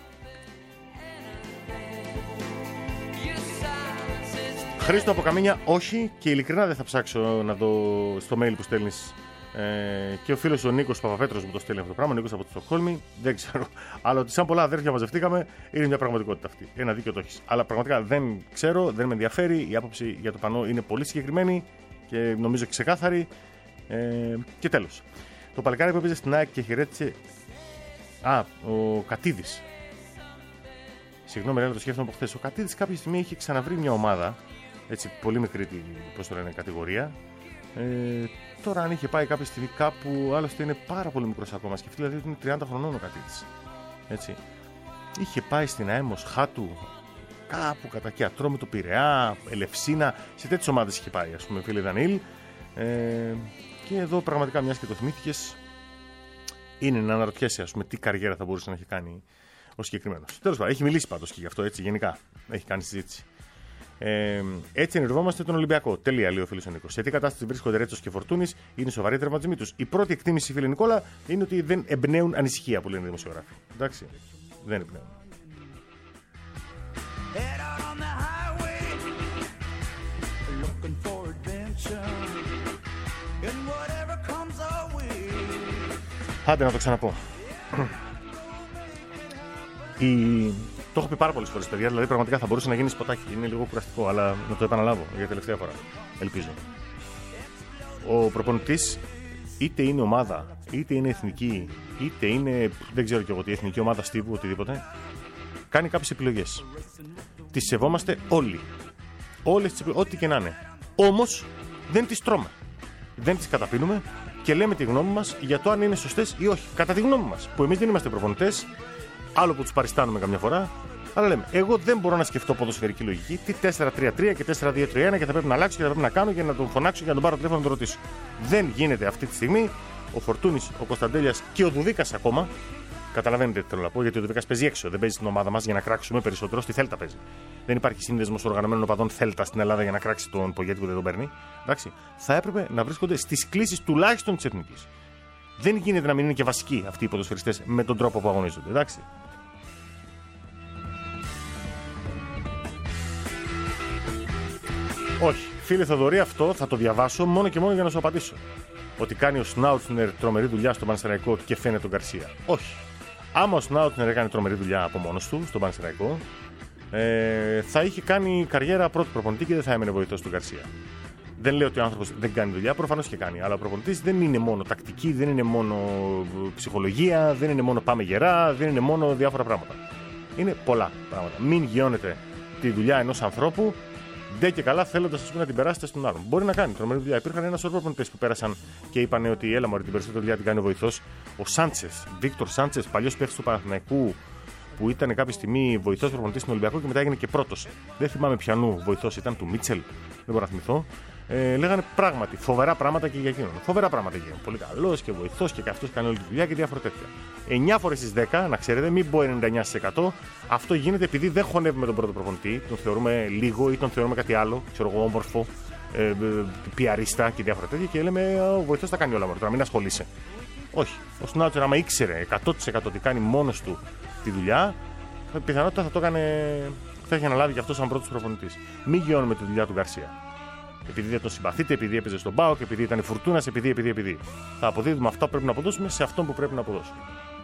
Χρήστο από Καμίνια, όχι, και ειλικρινά δεν θα ψάξω να δω στο mail που στέλνεις. Ε, και ο φίλος ο Νίκος Παπαπέτρος μου το στέλνει αυτό το πράγμα, ο Νίκος από το Στοκχόλμη. Δεν ξέρω. Αλλά ότι σαν πολλά αδέρφια μαζευτήκαμε είναι μια πραγματικότητα αυτή. Ένα δίκιο το έχεις. Αλλά πραγματικά δεν ξέρω, δεν με ενδιαφέρει. Η άποψη για το πανό είναι πολύ συγκεκριμένη και νομίζω ξεκάθαρη. Ε, και τέλος. Το παλικάρι που έπαιζε στην ΑΕΚ και χαιρέτησε. Α, ο Κατίδης. Συγγνώμη, Ρένα, το σκέφτομαι από χθες. Ο Κατίδης κάποια στιγμή είχε ξαναβρει μια ομάδα. Έτσι, πολύ μικρή, πώς το λένε, κατηγορία. Ε, τώρα, αν είχε πάει κάποια στιγμή κάπου, άλλωστε είναι πάρα πολύ μικρός ακόμα. Σκεφτείτε δηλαδή ότι είναι τριάντα χρονών ο Κατίδης. Έτσι. Είχε πάει στην ΑΕΜΟΣ Χάτου, κάπου κατά εκεί, Ατρόμητο, Πειραιά, Ελευσίνα. Σε τέτοιες ομάδες είχε πάει, ας πούμε, φίλε Δανίλ. Ε, και εδώ πραγματικά, μιας και το θυμήθηκες, είναι να αναρωτιέσαι, ας πούμε, τι καριέρα θα μπορούσε να έχει κάνει ο συγκεκριμένος. Τέλος πάντων, έχει μιλήσει πάντως και γι' αυτό, έτσι, γενικά. Έχει κάνει συζήτηση. Ε, έτσι ενεργόμαστε τον Ολυμπιακό. Τελεία, λέει ο φίλος ο Νίκος. Σε τι κατάσταση βρίσκονται Ρέτσος και Φορτούνης, είναι σοβαροί τραυματισμοί τους. Η πρώτη εκτίμηση, φίλε Νικόλα, είναι ότι δεν εμπνέουν ανησυχία που λένε οι δημοσιογράφοι. Εντάξει, δεν εμπνέουν. Άντε να το ξαναπώ. Η... Το έχω πει πάρα πολλές φορές, παιδιά. Δηλαδή, πραγματικά θα μπορούσε να γίνει σποτάκι. Είναι λίγο κουραστικό, αλλά να το επαναλάβω για τελευταία φορά. Ελπίζω. Ο προπονητής, είτε είναι ομάδα, είτε είναι εθνική, είτε είναι, δεν ξέρω κι εγώ τι, εθνική ομάδα στίβου, οτιδήποτε, κάνει κάποιες επιλογές. Τις σεβόμαστε όλοι. Όλες τις επιλογές, ό,τι και να είναι. Όμως, δεν τις τρώμε. Δεν τις καταπίνουμε και λέμε τη γνώμη μας για το αν είναι σωστές ή όχι. Κατά τη γνώμη μας. Που εμείς δεν είμαστε προπονητές. Άλλο που τους παριστάνουμε καμιά φορά, αλλά λέμε: εγώ δεν μπορώ να σκεφτώ ποδοσφαιρική λογική, τι τέσσερα τρία τρία και τέσσερα δύο τρία ένα και θα πρέπει να αλλάξω και θα πρέπει να κάνω και να τον φωνάξω και να τον πάρω τηλέφωνο να τον ρωτήσω. Δεν γίνεται αυτή τη στιγμή. Ο Φορτούνης, ο Κωνσταντέλιας και ο Δουδίκας ακόμα. Καταλαβαίνετε τι θέλω να πω, γιατί ο Δουδίκας παίζει έξω, δεν παίζει στην ομάδα μας για να κράξουμε περισσότερο. Στη Θέλτα παίζει. Δεν υπάρχει σύνδεσμος οργανωμένων οπαδών Θέλτα στην Ελλάδα για να κράξει τον Πογέτη που δεν τον παίρνει. Εντάξει. Θα έπρεπε να βρίσκονται στις κλήσεις τουλάχιστον της εθνικής. Δεν γίνεται να μην είναι και βασικοί αυτοί οι ποδοσφαιριστές με τον τρόπο που αγωνίζονται. Εντάξει. Όχι. Φίλε Θοδωρή, αυτό θα το διαβάσω μόνο και μόνο για να σου απαντήσω. Ότι κάνει ο Σνάουτσνερ τρομερή δουλειά στον Πανσεραϊκό και φαίνεται τον Γκαρσία. Όχι. Άμα ο Σνάουτσνερ έκανε τρομερή δουλειά από μόνος του στον Πανσεραϊκό, ε, θα είχε κάνει καριέρα πρώτη προπονητή και δεν θα έμενε βοηθός του Γκαρσία. Δεν λέω ότι ο άνθρωπος δεν κάνει δουλειά, προφανώς και κάνει. Αλλά ο προπονητής δεν είναι μόνο τακτική, δεν είναι μόνο ψυχολογία, δεν είναι μόνο πάμε γερά, δεν είναι μόνο διάφορα πράγματα. Είναι πολλά πράγματα. Μην γιώνετε τη δουλειά ενός ανθρώπου ντε και καλά θέλοντας να την περάσετε στον άλλον. Μπορεί να κάνει τρομερή δουλειά. Υπήρχαν ένα σωρό προπονητές που πέρασαν και είπαν ότι έλα μωρέ την περισσότερη δουλειά την κάνει ο βοηθός. Ο Σάντσες, Βίκτορ Σάντσες, παλιός παίκτης του Παναθηναϊκού, που ήταν κάποια στιγμή βοηθός προπονητής στον Ολυμπιακό και μετά έγινε και πρώτος. Δεν θυμάμαι ποιανού βοηθός ήταν, του Μίτσελ, δεν μπορώ να θυμηθώ. Ε, λέγανε πράγματι φοβερά πράγματα και για εκείνον. Φοβερά πράγματα για εκείνον. Πολύ καλός και βοηθός και αυτός κάνει όλη τη δουλειά και διάφορα τέτοια. εννιά φορές στις δέκα, να ξέρετε, μην πω ενενήντα εννιά τοις εκατό, αυτό γίνεται επειδή δεν χωνεύουμε τον πρώτο προπονητή, τον θεωρούμε λίγο ή τον θεωρούμε κάτι άλλο, ξέρω εγώ, όμορφο, ε, πιαρίστα και διάφορα τέτοια και λέμε ο βοηθός θα κάνει όλα μόνο, τώρα μην ασχολείσαι. Όχι. Ο Σνάουτσερ, άμα ήξερε εκατό τοις εκατό ότι κάνει μόνος του τη δουλειά, πιθανότητα θα το έκανε. Θα είχε αναλάβει και αυτό σαν πρώτος προπονητής. Μην γιώνουμε τη δουλειά του Γκαρσία. Επειδή δεν τον συμπαθείτε, επειδή έπαιζε στον ΠΑΟΚ, επειδή ήταν φουρτούνας, επειδή, επειδή, επειδή. Θα αποδίδουμε αυτά που πρέπει να αποδώσουμε σε αυτόν που πρέπει να αποδώσουμε.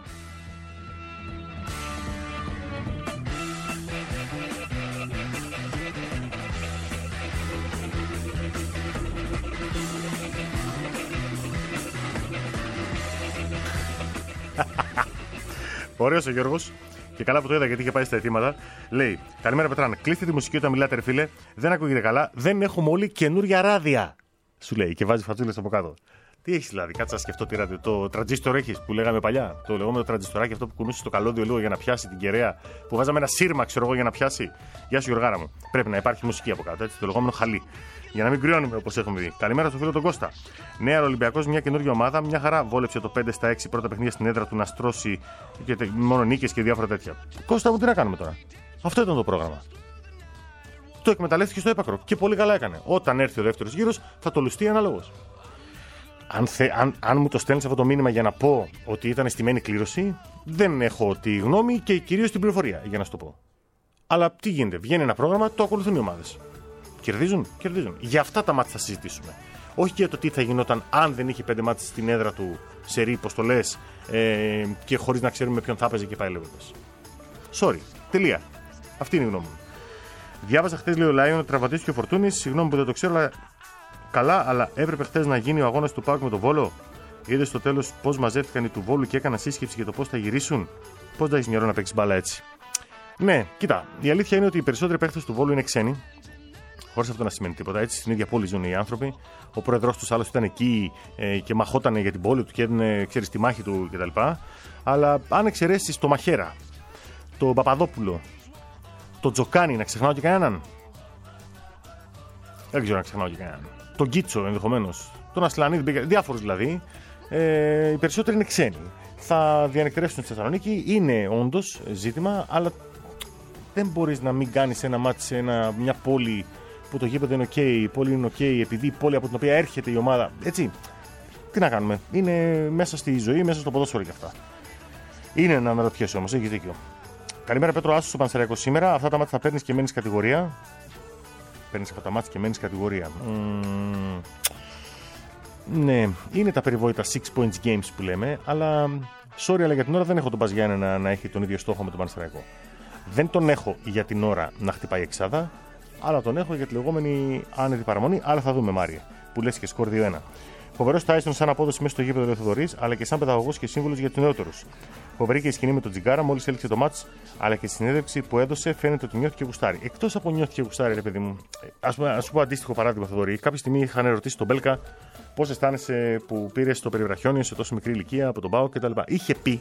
Ωραίος ο Γιώργος. Και καλά που το είδα γιατί είχε πάει στα αιτήματα. Λέει: Καλημέρα Πετράν, κλείστε τη μουσική όταν μιλάτε, ρε φίλε. Δεν ακούγεται καλά. Δεν έχουμε όλοι καινούρια ράδια. Σου λέει και βάζει φατσούλες από κάτω. Τι έχει δηλαδή, κάτσα να σκεφτώ τι ράδιο. Το τραντζίστορ έχει που λέγαμε παλιά. Το λεγόμενο τραντζιστοράκι αυτό που κουνούσε στο καλώδιο λίγο για να πιάσει την κεραία. Που βάζαμε ένα σύρμα, ξέρω εγώ, για να πιάσει. Γεια σου Γιωργάρα μου. Πρέπει να υπάρχει μουσική από κάτω. Έτσι, το λεγόμενο χαλί. Για να μην κρυώνουμε όπως έχουμε δει. Καλημέρα στο φίλο τον Κώστα. Νέα Ολυμπιακός, μια καινούργια ομάδα. Μια χαρά βόλεψε το πέντε στα έξι πρώτα παιχνίδια στην έδρα του να στρώσει και μόνο νίκες και διάφορα τέτοια. Κώστα μου, τι να κάνουμε τώρα. Αυτό ήταν το πρόγραμμα. Το εκμεταλλεύτηκε στο έπακρο και πολύ καλά έκανε. Όταν έρθει ο δεύτερος γύρος θα το λουστεί αναλόγως. Αν, θε, αν, αν μου το στέλνεις αυτό το μήνυμα για να πω ότι ήταν στημένη κλήρωση, δεν έχω τη γνώμη και κυρίως την πληροφορία για να σου το πω. Αλλά τι γίνεται, βγαίνει ένα πρόγραμμα, το ακολουθούν οι ομάδες. Κερδίζουν, κερδίζουν. Για αυτά τα μάτια θα συζητήσουμε. Όχι για το τι θα γινόταν αν δεν είχε πέντε μάτια στην έδρα του σε ρί, πως το λες, ε, και χωρίς να ξέρουμε ποιον θα έπαιζε και πάει λέγοντας. Sorry. Τελεία. Αυτή είναι η γνώμη μου. Διάβασα χθες, λέει ο Λάιον, ότι τραυματίστηκε ο Φορτούνης. Συγγνώμη που δεν το ξέρω, αλλά καλά, αλλά έπρεπε χθες να γίνει ο αγώνας του ΠΑΟΚ με τον Βόλο. Είδε στο τέλος πώς μαζεύτηκαν οι του Βόλου και έκαναν σύσκεψη για το πώς θα γυρίσουν. Πώς θα έχει μυαλό να παίξει μπάλα έτσι. Ναι, κοίτα, η αλήθεια είναι ότι οι περισσότεροι παίκτες του Βόλου είναι ξένοι. Χωρίς αυτό να σημαίνει τίποτα. Έτσι, στην ίδια πόλη ζουν οι άνθρωποι. Ο πρόεδρος του άλλος ήταν εκεί ε, και μαχότανε για την πόλη του και έδινε, ξέρεις, τη μάχη του κτλ. Αλλά αν εξαιρέσεις το Μαχέρα, το Παπαδόπουλο, το Τζοκάνι, να ξεχνάω και κανέναν. Δεν ξέρω να ξεχνάω και κανέναν. Τον Κίτσο ενδεχομένως. Τον Ασλανίδη, διάφορους δηλαδή. Ε, οι περισσότεροι είναι ξένοι. Θα διανυκτερεύσουν στη Θεσσαλονίκη. Είναι όντως ζήτημα, αλλά δεν μπορείς να μην κάνεις ένα μάτι σε ένα, μια πόλη που το γήπεδο είναι ok, η πόλη είναι ok, επειδή η πόλη από την οποία έρχεται η ομάδα. Έτσι. Τι να κάνουμε. Είναι μέσα στη ζωή, μέσα στο ποδόσφαιρο και αυτά. Είναι να αναρωτιέσαι όμως, έχεις δίκιο. Καλημέρα Πέτρο, άσου στο Πανσεραϊκό σήμερα. Αυτά τα μάτια θα παίρνεις και μένεις κατηγορία. Παίρνεις αυτά τα μάτια και μένεις κατηγορία. Mm, ναι, είναι τα περιβόητα six points games που λέμε, αλλά sorry, αλλά για την ώρα δεν έχω τον Παζιάννη να, να έχει τον ίδιο στόχο με τον Πανσεραϊκό. Δεν τον έχω για την ώρα να χτυπάει εξάδα, αλλά τον έχω για τη λεγόμενη άνετη παραμονή. Αλλά θα δούμε, Μάρια, που λες και σκορ δύο ένα. Φοβερός Τάισον σαν απόδοση μέσα στο γήπεδο Λεωθοδωρής, αλλά και σαν παιδαγωγός και σύμβουλος για τους νεότερους. Φοβερή και η σκηνή με τον Τζιγκάρα μόλις έληξε το μάτς, αλλά και στη συνέντευξη που έδωσε φαίνεται ότι νιώθηκε γουστάρι. Εκτός από νιώθηκε γουστάρι, ρε παιδί μου, ας πούμε, σου πω αντίστοιχο παράδειγμα, Θοδωρή. Κάποια στιγμή είχαν ερωτήσει τον Μπέλκα πώς αισθάνεσαι που πήρε το περιβραχιόνιο σε τόσο μικρή ηλικία από τον ΠΑΟΚ κτλ. Είχε πει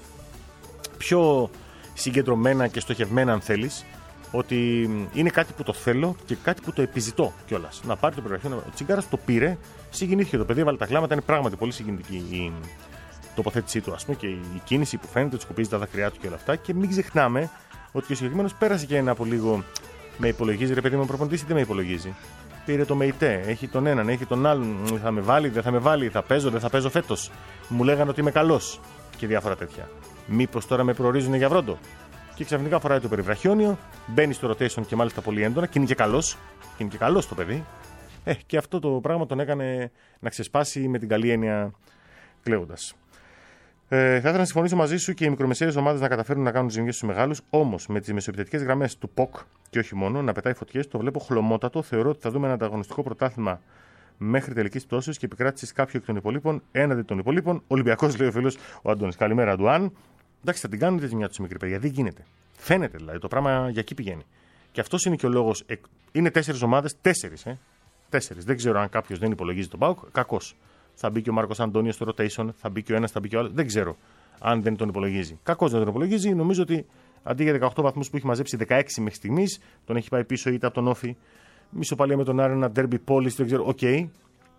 πιο συγκεντρωμένα και στοχευμένα, αν θέλεις, ότι είναι κάτι που το θέλω και κάτι που το επιζητώ κιόλας. Να πάρει το περιβραχιόνιο. Ο Τσιγκάρας το πήρε, συγκινήθηκε το παιδί, έβαλε τα κλάματα, είναι πράγματι πολύ συγκινητική η τοποθέτησή του, ας πούμε, και η κίνηση που φαίνεται ότι σκουπίζει τα δάκρυά του και όλα αυτά. Και μην ξεχνάμε ότι ο συγκεκριμένος πέρασε και ένα από λίγο. Με υπολογίζει, ρε παιδί μου, προπονητής ή δεν με υπολογίζει. Πήρε το ΜΕΙΤΕ, έχει τον έναν, έχει τον άλλον. Θα με βάλει, δεν θα με βάλει, θα παίζω, δεν θα παίζω φέτος. Μου λέγανε ότι είμαι καλός και διάφορα τέτοια. Μήπως τώρα με προορίζουν για βρόντο. Και ξαφνικά φοράει το περιβραχιόνιο, μπαίνει στο rotation και μάλιστα πολύ έντονα και είναι και καλός. Και είναι και καλός το παιδί. Ε, και αυτό το πράγμα τον έκανε να ξεσπάσει με την καλή έννοια κλαίοντας. Ε, θα ήθελα να συμφωνήσω μαζί σου και οι μικρομεσαίες ομάδες να καταφέρουν να κάνουν ζημιές στους μεγάλους. Όμως με τις μεσοεπιθετικές γραμμές του ΠΟΚ και όχι μόνο να πετάει φωτιές, το βλέπω χλωμότατο. Θεωρώ ότι θα δούμε ένα ανταγωνιστικό πρωτάθλημα μέχρι τελικής πτώσεως και επικράτησης κάποιου εκ των υπολείπων έναντι των υπολείπων. Ολυμπιακός, λέει ο φίλος ο Αντώνης. Καλημέρα, Αντουάν. Εντάξει, θα την κάνουν τη ζημιά του μικρή παιδιά. Δεν γίνεται. Φαίνεται δηλαδή το πράγμα για εκεί πηγαίνει. Και αυτός είναι και ο λόγος. Είναι τέσσερις ομάδες, τέσσερις. Ε? Τέσσερις. Δεν ξέρω αν κάποιος δεν υπολογίζει τον ΠΑΟΚ. Κακός. Θα μπει και ο Μάρκος Αντώνιος στο rotation, θα μπει και ο ένας, θα μπει και ο άλλος. Δεν ξέρω αν δεν τον υπολογίζει. Κακός δεν τον υπολογίζει. Νομίζω ότι αντί για δεκαοκτώ βαθμούς που έχει μαζέψει δεκαέξι μέχρι στιγμής, τον έχει πάει πίσω είτε από τον Όφη. Μισοπαλία με τον Άρη, ένα derby πόλης, δεν ξέρω. Οκ. Okay.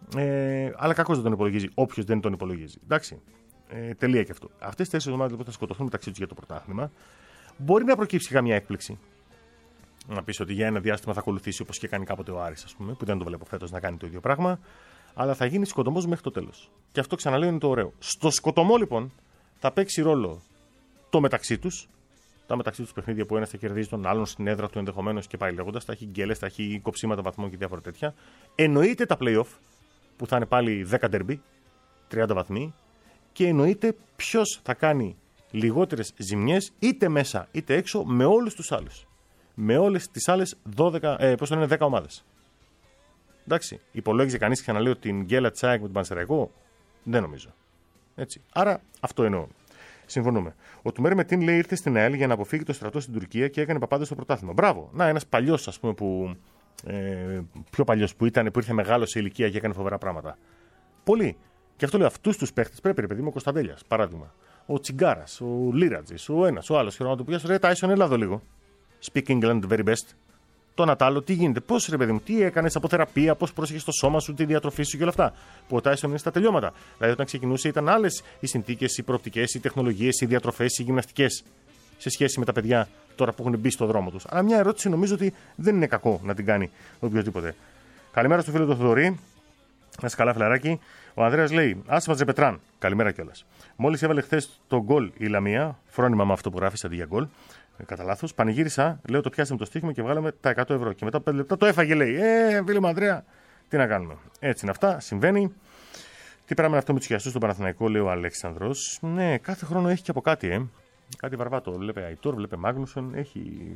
Ε, αλλά κακός δεν τον υπολογίζει. Όποιος δεν τον υπολογίζει. Εντάξει. Ε, τελεία και αυτό. Αυτές τις τέσσερις ομάδες λοιπόν θα σκοτωθούν μεταξύ τους για το πρωτάθλημα. Μπορεί να προκύψει καμιά έκπληξη. Να πεις ότι για ένα διάστημα θα ακολουθήσει όπως και κάνει κάποτε ο Άρης, ας πούμε, που δεν το βλέπω φέτος να κάνει το ίδιο πράγμα. αλλά θα γίνει σκοτωμός μέχρι το τέλος. Και αυτό ξαναλέω είναι το ωραίο. Στο σκοτωμό λοιπόν θα παίξει ρόλο το μεταξύ τους, τα μεταξύ τους παιχνίδια που ένας θα κερδίζει τον άλλον στην έδρα του ενδεχομένως και πάει λέγοντας. Θα έχει γκέλες, θα έχει κοψίματα βαθμών και διάφορα τέτοια. Εννοείται τα play-off που θα είναι πάλι δέκα ντερμπι, τριάντα βαθμοί. Και εννοείται ποιος θα κάνει λιγότερες ζημιές είτε μέσα είτε έξω με όλους τους άλλους. Με όλες τις άλλες δώδεκα, ε, πώς το λένε, δέκα ομάδες. Εντάξει, υπολόγιζε κανείς και να λέει ότι την γκέλα της ΑΕΚ με τον Πανσεραϊκό? Δεν νομίζω. Έτσι. Άρα αυτό εννοώ. Συμφωνούμε. Ο Τουμέρ Μετίν λέει ήρθε στην ΑΕΛ για να αποφύγει το στρατό στην Τουρκία και έκανε παπάδες στο πρωτάθλημα. Μπράβο. Να, ένας παλιός, ας πούμε, που. Ε, πιο παλιός που ήταν, που ήρθε μεγάλο σε ηλικία και έκανε φοβερά πράγματα. Πολύ. Και αυτό λέω, αυτούς τους παίχτες πρέπει, ρε παιδί μου, ο Κωνσταντέλιας, παράδειγμα. Ο Τσιγκάρας, ο Λίρατζης, ο ένας, ο άλλος. Και να του πει: ρε, Τάισον, έλα εδώ λίγο. Speak England very best. Το Νατάλο, τι γίνεται, πώς ρε παιδί μου, τι έκανες από θεραπεία, πώς πρόσεχες το σώμα σου, τη διατροφή σου και όλα αυτά. Που ο Τάισον είναι στα τελειώματα. Δηλαδή, όταν ξεκινούσε, ήταν άλλες οι συνθήκες, οι προοπτικές, οι τεχνολογίες, οι διατροφές, οι γυμναστικές σε σχέση με τα παιδιά τώρα που έχουν μπει στο δρόμο τους. Αλλά μια ερώτηση νομίζω ότι δεν είναι κακό να την κάνει οποιοδήποτε. Καλημέρα στο φίλο του Θοδωρή. Να είσαι καλά, φιλαράκι. Ο Ανδρέας λέει: Άσε μας Πετράν. Καλημέρα κιόλας. Μόλις έβαλε χθες το γκολ η Λαμία, φρόνημα με αυτό που γράφει αντί για γκολ. Κατά λάθος, πανηγύρισα, λέω το πιάσαμε το στοίχημα και βγάλαμε τα εκατό ευρώ. Και μετά από πέντε λεπτά το έφαγε, λέει. Ε, φίλε μου Ανδρέα, τι να κάνουμε. Έτσι είναι αυτά, συμβαίνει. Τι πράγμα είναι αυτό με τους χιαστούς στον Παναθηναϊκό, λέει ο Αλέξανδρος. Ναι, κάθε χρόνο έχει και από κάτι, ε. Κάτι βαρβάτο. Βλέπε Αϊτόρ, βλέπε Μάγνουσον, έχει.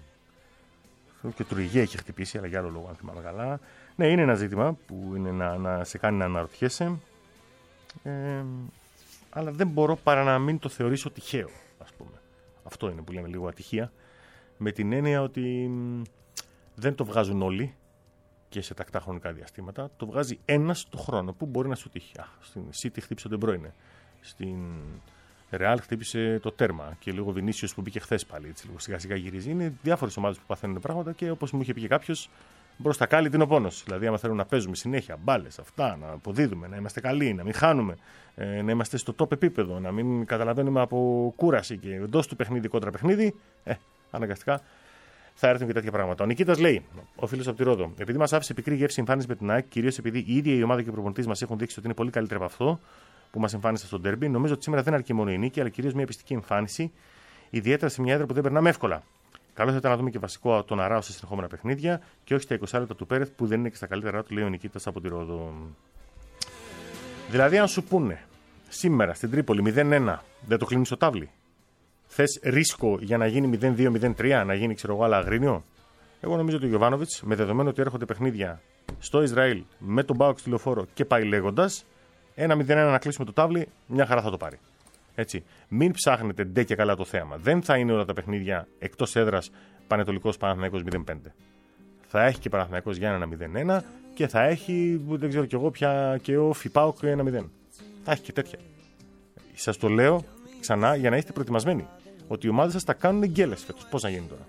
Και Τουριγέ έχει χτυπήσει, αλλά για άλλο λόγο, αν θυμάμαι καλά. Ναι, είναι ένα ζήτημα που είναι να, να σε κάνει να αναρωτιέσαι. Ε, αλλά δεν μπορώ παρά να μην το θεωρήσω τυχαίο, ας πούμε. Αυτό είναι που λέμε λίγο ατυχία. Με την έννοια ότι δεν το βγάζουν όλοι και σε τακτά χρονικά διαστήματα. Το βγάζει ένας το χρόνο που μπορεί να σου τύχει. Α, στην City χτύπησε τον Μπρόινε. Στην Real χτύπησε το τέρμα. Και λίγο Βινίσιος που μπήκε χθες πάλι. Έτσι, λίγο σιγά σιγά γυρίζει. Είναι διάφορες ομάδες που παθαίνουν πράγματα και όπως μου είχε πει και κάποιος, μπροστά κάλλη είναι ο πόνος. Δηλαδή, άμα θέλουμε να παίζουμε συνέχεια μπάλες, αυτά, να αποδίδουμε, να είμαστε καλοί, να μην χάνουμε, ε, να είμαστε στο top επίπεδο, να μην καταλαβαίνουμε από κούραση και εντός του παιχνίδι κόντρα παιχνίδι, ε, αναγκαστικά θα έρθουν και τέτοια πράγματα. Ο Νικήτας λέει, ο φίλος από τη Ρόδο, επειδή μας άφησε πικρή γεύση εμφάνιση με την ΑΕΚ, κυρίως επειδή η ίδια η ομάδα και οι προπονητές μας έχουν δείξει ότι είναι πολύ καλύτερα από αυτό που μας εμφάνισε στο ντέρμπι, νομίζω ότι σήμερα δεν αρκεί μόνο η νίκη, αλλά κυρίως μια πιστική εμφάνιση, ιδιαίτερα σε μια έδρα που δεν περνάμε εύκολα. Καλό θα ήταν να δούμε και βασικό τον Αράο σε συνεχόμενα παιχνίδια και όχι στα είκοσι λεπτά του Πέρεθ που δεν είναι και στα καλύτερα του, λέει ο Νικήτας από τη Ρόδο. Δηλαδή, αν σου πούνε σήμερα στην Τρίπολη μηδέν ένα, δεν το κλείνεις στο τάβλι. Θες ρίσκο για να γίνει μηδέν δύο μηδέν τρία, να γίνει ξέρω εγώ άλλα αγρίνιο. Εγώ νομίζω ότι ο Γιοβάνοβιτς, με δεδομένο ότι έρχονται παιχνίδια στο Ισραήλ με τον Μπάουκ στη Λεωφόρο και πάει λέγοντας, ένα μηδέν ένα να κλείσουμε το τάβλι, μια χαρά θα το πάρει. Έτσι. Μην ψάχνετε ντε και καλά το θέαμα. Δεν θα είναι όλα τα παιχνίδια εκτός έδρας Πανετολικός Παναθηναϊκός μηδέν πέντε. Θα έχει και Παναθηναϊκός για ένα μηδέν ένα και θα έχει, δεν ξέρω κι εγώ πια, και ο Φιπάουκ ένα μηδέν. Θα έχει και τέτοια. Σας το λέω ξανά για να είστε προετοιμασμένοι. Ότι οι ομάδες σας τα κάνουν γκέλες φέτος. Πώς να γίνει τώρα.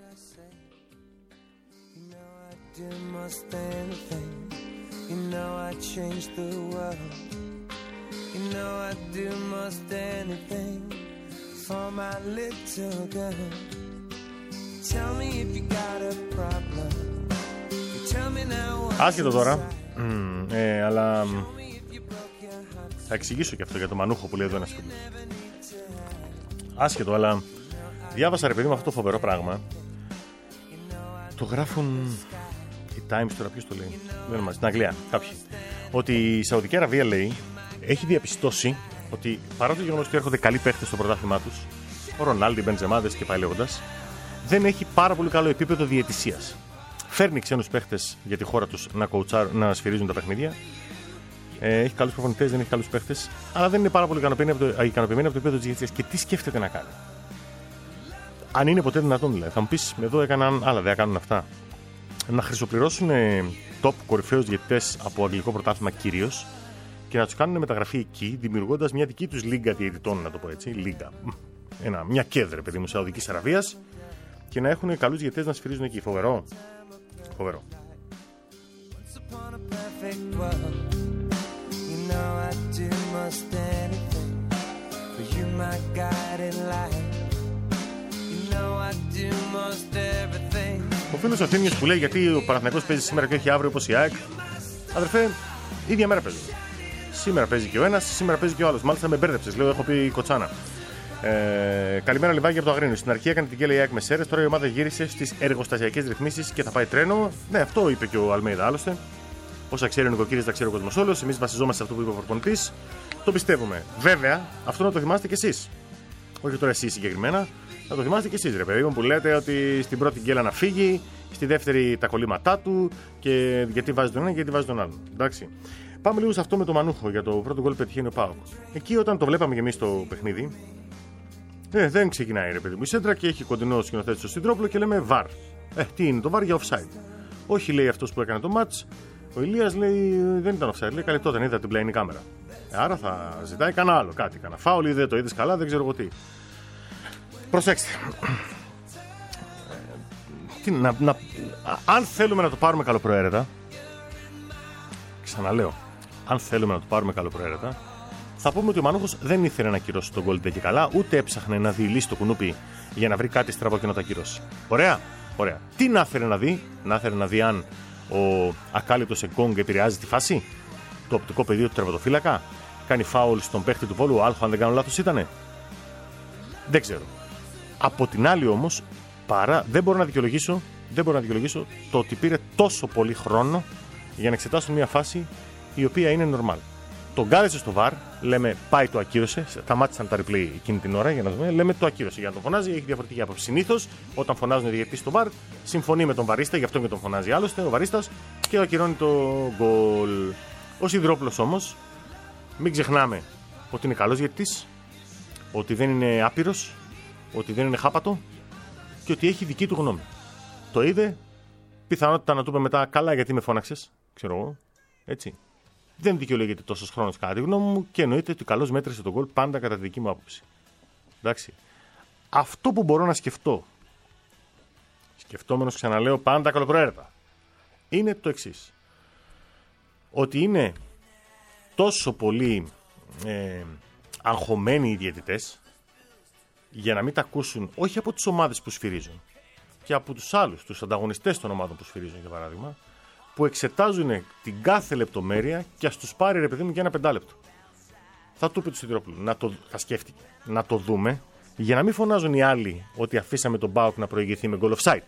You know I'd do most anything for my little girl. Tell me if you got a problem. You tell me now. Άσχετο τώρα, mm, ε, αλλά θα εξηγήσω και αυτό για το μανούχο που λέει εδώ ένας φίλος. Άσχετο, αλλά διάβασα ρε παιδί με αυτό το φοβερό πράγμα. Το γράφουν οι Times τώρα, ποιος το λέει, δεν μας, στην Αγγλία, κάποιοι. Ότι η Σαουδική Αραβία λέει έχει διαπιστώσει ότι παρά το γεγονός ότι έρχονται καλοί παίχτες στο πρωτάθλημά τους, ο Ρονάλντι, οι Μπεντζεμάδες και πάει λέγοντας, δεν έχει πάρα πολύ καλό επίπεδο διαιτησίας. Φέρνει ξένους παίχτες για τη χώρα τους να, κοουτσάρ, να σφυρίζουν τα παιχνίδια. Ε, έχει καλούς προπονητές, δεν έχει καλούς παίχτες, αλλά δεν είναι πάρα πολύ ικανοποιημένοι από το, ικανοποιημένοι από το επίπεδο της διαιτησίας. Και τι σκέφτεται να κάνει. Αν είναι ποτέ δυνατόν δηλαδή. Θα μου πεις, εδώ έκαναν άλλα, δεν κάνουν αυτά. Να χρυσοπληρώσουν top κορυφαίους διαιτητές από αγγλικό πρωτάθλημα κυρίως. Και να τους κάνουν μεταγραφή εκεί, δημιουργώντας μια δική τους λίγκα διαιτητών, να το πω έτσι. Λίγκα. Ένα, μια κέδρα, παιδί μου, Σαουδικής Αραβίας. Και να έχουν καλούς διαιτητές να σφυρίζουν εκεί. Φοβερό. Φοβερό. Ο φίλος Αθήνιος που λέει γιατί ο Παναθηναϊκός παίζει σήμερα και όχι αύριο όπως η ΑΕΚ. Αδερφέ, ίδια μέρα παίζουν. Σήμερα παίζει και ο ένας, σήμερα παίζει και ο άλλος. Μάλιστα με μπέρδεψες, λέω, έχω πει κοτσάνα. Ε, καλημέρα, Λιβάκη από το Αγρίνιο. Στην αρχή έκανε την Κέλα Ιάκ με Σέρες, τώρα η ομάδα γύρισε στις εργοστασιακές ρυθμίσεις και θα πάει τρένο. Ναι, αυτό είπε και ο Αλμέιδα άλλωστε. Όσα ξέρει ο νοικοκύρης, τα ξέρει ο κόσμος όλος. Εμείς βασιζόμαστε σε αυτό που είπε ο προπονητής. Το πιστεύουμε. Βέβαια, αυτό να το θυμάστε κι εσείς. Όχι τώρα εσείς συγκεκριμένα, να το θυμάστε κι εσείς, ρε παιδί μου, που λέτε ότι στην πρώτη Γκέλα να φύγει, στη δεύτερη τα κολλήματά του και γιατί βάζει τον ένα και γιατί βάζει τον άλλον. Εντάξει. Πάμε λίγο σε αυτό με το Μανούχο για το πρώτο γκολ που πετυχαίνει ο ΠΑΟΚ. Εκεί όταν το βλέπαμε κι εμείς το παιχνίδι, ε, δεν ξεκινάει, ρε παιδί μου, η σέντρα και έχει κοντινό σκηνοθέτη στο Συντρόπουλο και λέμε βαρ. Ε, τι είναι το βαρ? Για offside. Όχι, λέει αυτός που έκανε το match. Ο Ηλίας λέει δεν ήταν offside. Λέει καλή τότε, είδα την πλαϊνή κάμερα. Άρα θα ζητάει κανένα άλλο, κάτι, κανένα φάουλ ή δεν το είδες καλά, δεν ξέρω εγώ τι. Προσέξτε. Τι, να, να, αν θέλουμε να το πάρουμε καλοπροαίρετα, ξαναλέω, αν θέλουμε να το πάρουμε καλοπροαίρετα, θα πούμε ότι ο Μανούχος δεν ήθελε να κυρώσει τον γκολ και καλά, ούτε έψαχνε να διηλύσει το κουνούπι για να βρει κάτι στραβό και να το ακυρώσει. Ωραία, ωραία. Τι να ήθελε να δει? Να ήθελε να δει αν ο ακάλυπτος Εγκόγκ επηρεάζει τη φάση, το οπτικό πεδίο του τερματοφύλακα, κάνει φάουλ στον παίχτη του Βόλου, ο Άλχο, αν δεν κάνω λάθος ήτανε. Δεν ξέρω. Από την άλλη όμως, παρά, δεν μπορώ να δικαιολογήσω, δεν μπορώ να δικαιολογήσω το ότι πήρε τόσο πολύ χρόνο για να εξετάσουν μια φάση η οποία είναι normal. Τον κάλεσε στο βαρ, λέμε πάει το ακύρωσε, σταμάτησαν τα replay εκείνη την ώρα για να δούμε, λέμε το ακύρωσε. Για να τον φωνάζει έχει διαφορετική άποψη. Συνήθως όταν φωνάζουν οι διαιτητές στο βαρ, συμφωνεί με τον βαρίστα, γι' αυτό και τον φωνάζει άλλωστε ο βαρίστας και ακυρώνει το γκολ. Ο Σιδηρόπουλος όμως, μην ξεχνάμε ότι είναι καλός διαιτητής, ότι δεν είναι άπειρος, ότι δεν είναι χάπατο και ότι έχει δική του γνώμη. Το είδε, πιθανότητα να του είπε μετά καλά γιατί με φώναξες, ξέρω εγώ, έτσι. Δεν δικαιολογείται τόσο χρόνο κατά τη γνώμη μου και εννοείται ότι καλώς μέτρησε τον γκολ πάντα κατά τη δική μου άποψη. Εντάξει. Αυτό που μπορώ να σκεφτώ, σκεφτόμενος ξαναλέω πάντα καλοπροαίρετα, είναι το εξής. Ότι είναι τόσο πολύ ε, αγχωμένοι οι διαιτητές για να μην τα ακούσουν όχι από τις ομάδες που σφυρίζουν και από τους άλλους, τους ανταγωνιστές των ομάδων που σφυρίζουν για παράδειγμα, που εξετάζουν την κάθε λεπτομέρεια και ας τους πάρει ρε παιδί μου για ένα πεντάλεπτο. Θα του πει του Σιδηρόπουλου, να το, θα σκέφτηκε, να το δούμε για να μην φωνάζουν οι άλλοι ότι αφήσαμε τον ΠΑΟΚ να προηγηθεί με goal offside.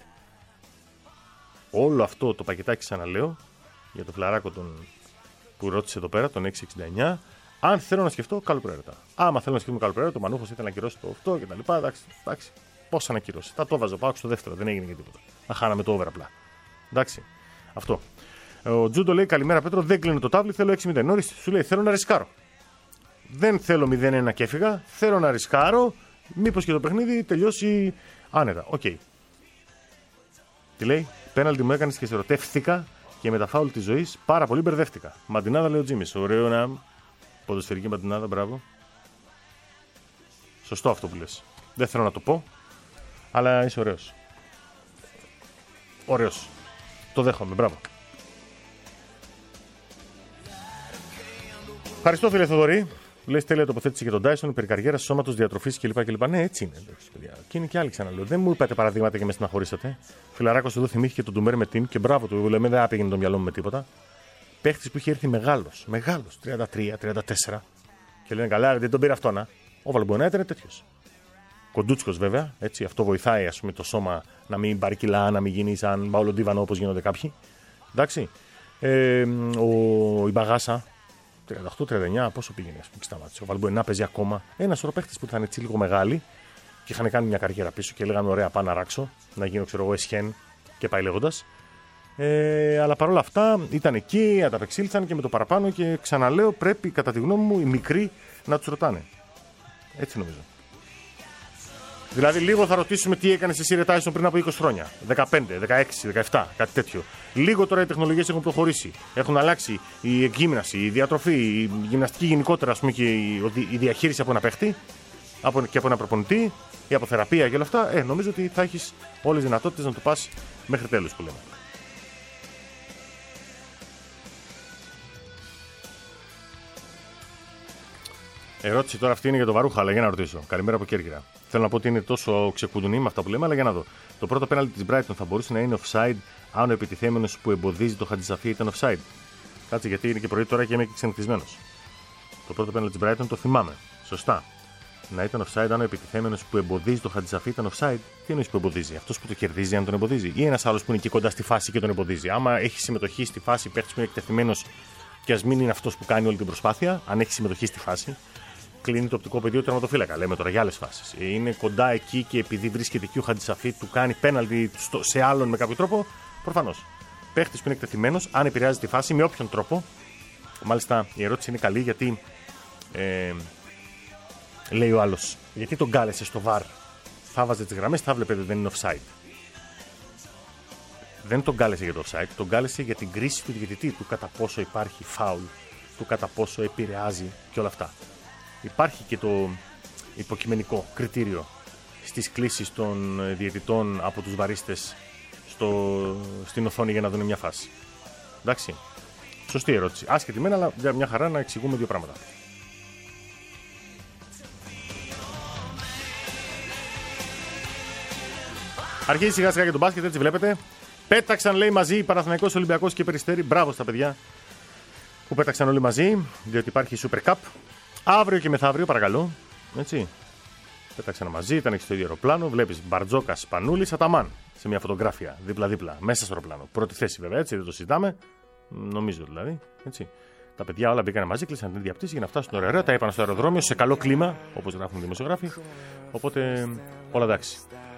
Όλο αυτό το πακετάκι ξαναλέω για το φλαράκο τον, που ρώτησε εδώ πέρα, τον έξι εξήντα εννιά, αν θέλω να σκεφτώ καλοπροαίρετα. Άμα θέλω να σκεφτούμε καλοπροαίρετα, ο Μανούχος ήθελε να ακυρώσει το αυτό και τα λοιπά. Εντάξει, εντάξει. Πώς θα ανακυρώσει? Θα το βάζω πάω στο δεύτερο, δεν έγινε και τίποτα. Θα χάναμε το over απλά. Εντάξει. Αυτό. Ο Τζούντο λέει καλημέρα Πέτρο, δεν κλείνω το τάβλι, θέλω έξι μηδέν. Νόρις σου λέει θέλω να ρισκάρω. Δεν θέλω μηδέν ένα και έφυγα, θέλω να ρισκάρω. Μήπως και το παιχνίδι τελειώσει άνετα. Οκ. Okay. Τι λέει, πέναλτι μου έκανες και σε ερωτεύτηκα και με τα φάουλ της ζωής πάρα πολύ μπερδεύτηκα. Μαντινάδα λέει ο Τζίμις. Ωραίο να. Ποδοσφαιρική μαντινάδα, μπράβο. Σωστό αυτό που λες. Δεν θέλω να το πω, αλλά είσαι ωραίος. Ωραίος. Το δέχομαι, μπράβο. Ευχαριστώ φίλε Θοδωρή. Λες τέλεια τοποθέτηση για τον Τάισον, περί καριέρας, σώματος, διατροφής κλπ. κλπ. Ναι, έτσι είναι. Παιδιά. Και είναι και άλλοι ξαναλέω. Δεν μου είπατε παραδείγματα και με στεναχωρήσατε. Φιλαράκος εδώ θυμήθηκε τον Ντουμέρ με την και μπράβο του. Λέμε δεν άπηγαινε το μυαλό μου με τίποτα. Παίχτης που είχε έρθει μεγάλος, μεγάλος, τριάντα τρία τριάντα τέσσερα. Και λένε καλά, δεν τον πήρε αυτό να. Ο Βαλμπονά ήταν τέτοιος. Κοντούτσικος βέβαια, έτσι, αυτό βοηθάει ας πούμε, το σώμα να μην παρκυλά, να μην γίνει σαν Παολοντίβανο όπως γίνονται κάποιοι. Εντάξει. Ε, ο Ιμπαγάσα, τριάντα οκτώ τριάντα εννιά, πόσο πήγαινε, α πούμε, και σταμάτησε. Ο Βαλμπονά παίζει ακόμα. Ένα σωρό παίχτες που ήταν έτσι λίγο μεγάλοι και είχαν κάνει μια καριέρα πίσω και λέγανε ωραία, πάω να ράξω, να γίνω ξέρω εγώ εσχέν και πάει λέγοντας. Ε, αλλά παρόλα αυτά ήταν εκεί, ανταπεξήλθαν και με το παραπάνω και ξαναλέω πρέπει κατά τη γνώμη μου οι μικροί να τους ρωτάνε. Έτσι νομίζω. Δηλαδή λίγο θα ρωτήσουμε τι έκανες εσύ ρε Τάισον πριν από είκοσι χρόνια, δεκαπέντε, δεκαέξι, δεκαεπτά, κάτι τέτοιο. Λίγο τώρα οι τεχνολογίες έχουν προχωρήσει, έχουν αλλάξει η εκγύμναση, η διατροφή, η γυμναστική γενικότερα ας πούμε, και η διαχείριση από ένα παίχτη και από ένα προπονητή, η αποθεραπεία και όλα αυτά. Ε, νομίζω ότι θα έχεις όλες τις δυνατότητες να το πας μέχρι τέλους που λέμε. Ερώτηση τώρα αυτή είναι για τον Βαρούχα, αλλά για να ρωτήσω. Καλημέρα από Κέρκυρα. Θέλω να πω ότι είναι τόσο ξεκουδουνί με αυτά που λέμε, αλλά για να δω. Το πρώτο πέναλτι της Brighton θα μπορούσε να είναι offside αν ο επιτιθέμενος που εμποδίζει το Χατζησαφή ήταν offside. Κάτσε, γιατί είναι και πρωί τώρα και είμαι και ξενυχτισμένος. Το πρώτο πέναλτι της Brighton το θυμάμαι. Σωστά. Να ήταν offside αν ο επιτιθέμενος που εμποδίζει το Χατζησαφή ήταν offside. Τι εννοείς που εμποδίζει? Αυτός που το κερδίζει, αν τον εμποδίζει, ή ένας άλλος που είναι εκεί κοντά στη φάση και τον εμποδίζει? Άμα έχει συμμετοχή στη φάση, παίχτης που είναι εκτεθειμένος και ας μην είναι αυτός που κάνει όλη την προσπάθεια, αν έχει συμμετοχή στη φάση, κλείνει το οπτικό πεδίο του τερματοφύλακα. Λέμε τώρα για άλλες φάσεις. Είναι κοντά εκεί και επειδή βρίσκεται εκεί ο Χατζησαφή, του κάνει πέναλτι σε άλλον με κάποιο τρόπο, προφανώς. Παίχτης που είναι εκτεθειμένος, αν επηρεάζει τη φάση με όποιον τρόπο. Μάλιστα η ερώτηση είναι καλή γιατί. Ε, λέει ο άλλος, γιατί τον κάλεσε στο βαρ? Θα βάζε τις γραμμές, θα βλέπετε δεν είναι offside. Δεν τον κάλεσε για το offside, τον κάλεσε για την κρίση του διαιτητή, του κατά πόσο υπάρχει φάουλ, του κατά πόσο επηρεάζει και όλα αυτά. Υπάρχει και το υποκειμενικό κριτήριο στις κλήσεις των διαιτητών από τους βαρίστες στο, στην οθόνη για να δουν μια φάση. Εντάξει. Σωστή ερώτηση. Άσχετη μένα, αλλά για μια χαρά να εξηγούμε δύο πράγματα. Αρχίζει σιγά σιγά για τον μπάσκετ, έτσι βλέπετε. Πέταξαν, λέει, μαζί Παναθηναϊκός, Ολυμπιακός και Περιστέρι. Μπράβο στα παιδιά που πέταξαν όλοι μαζί, διότι υπάρχει Super Cup. Αύριο και μεθαύριο, παρακαλώ. Έτσι. Πέταξαν μαζί, ήταν στο ίδιο αεροπλάνο. Βλέπεις Μπαρτζόκα, Σπανούλη, Αταμάν σε μια φωτογράφια δίπλα-δίπλα, μέσα στο αεροπλάνο. Πρώτη θέση βέβαια, έτσι, δεν το συζητάμε. Νομίζω δηλαδή. Έτσι. Τα παιδιά όλα μπήκαν μαζί, κλείσαν την ίδια πτήση για να φτάσουν ωραία, ωραία. Τα είπαν στο αεροδρόμιο σε καλό κλίμα, όπως γράφουν οι δημοσιογράφοι. Οπότε όλα εντάξει.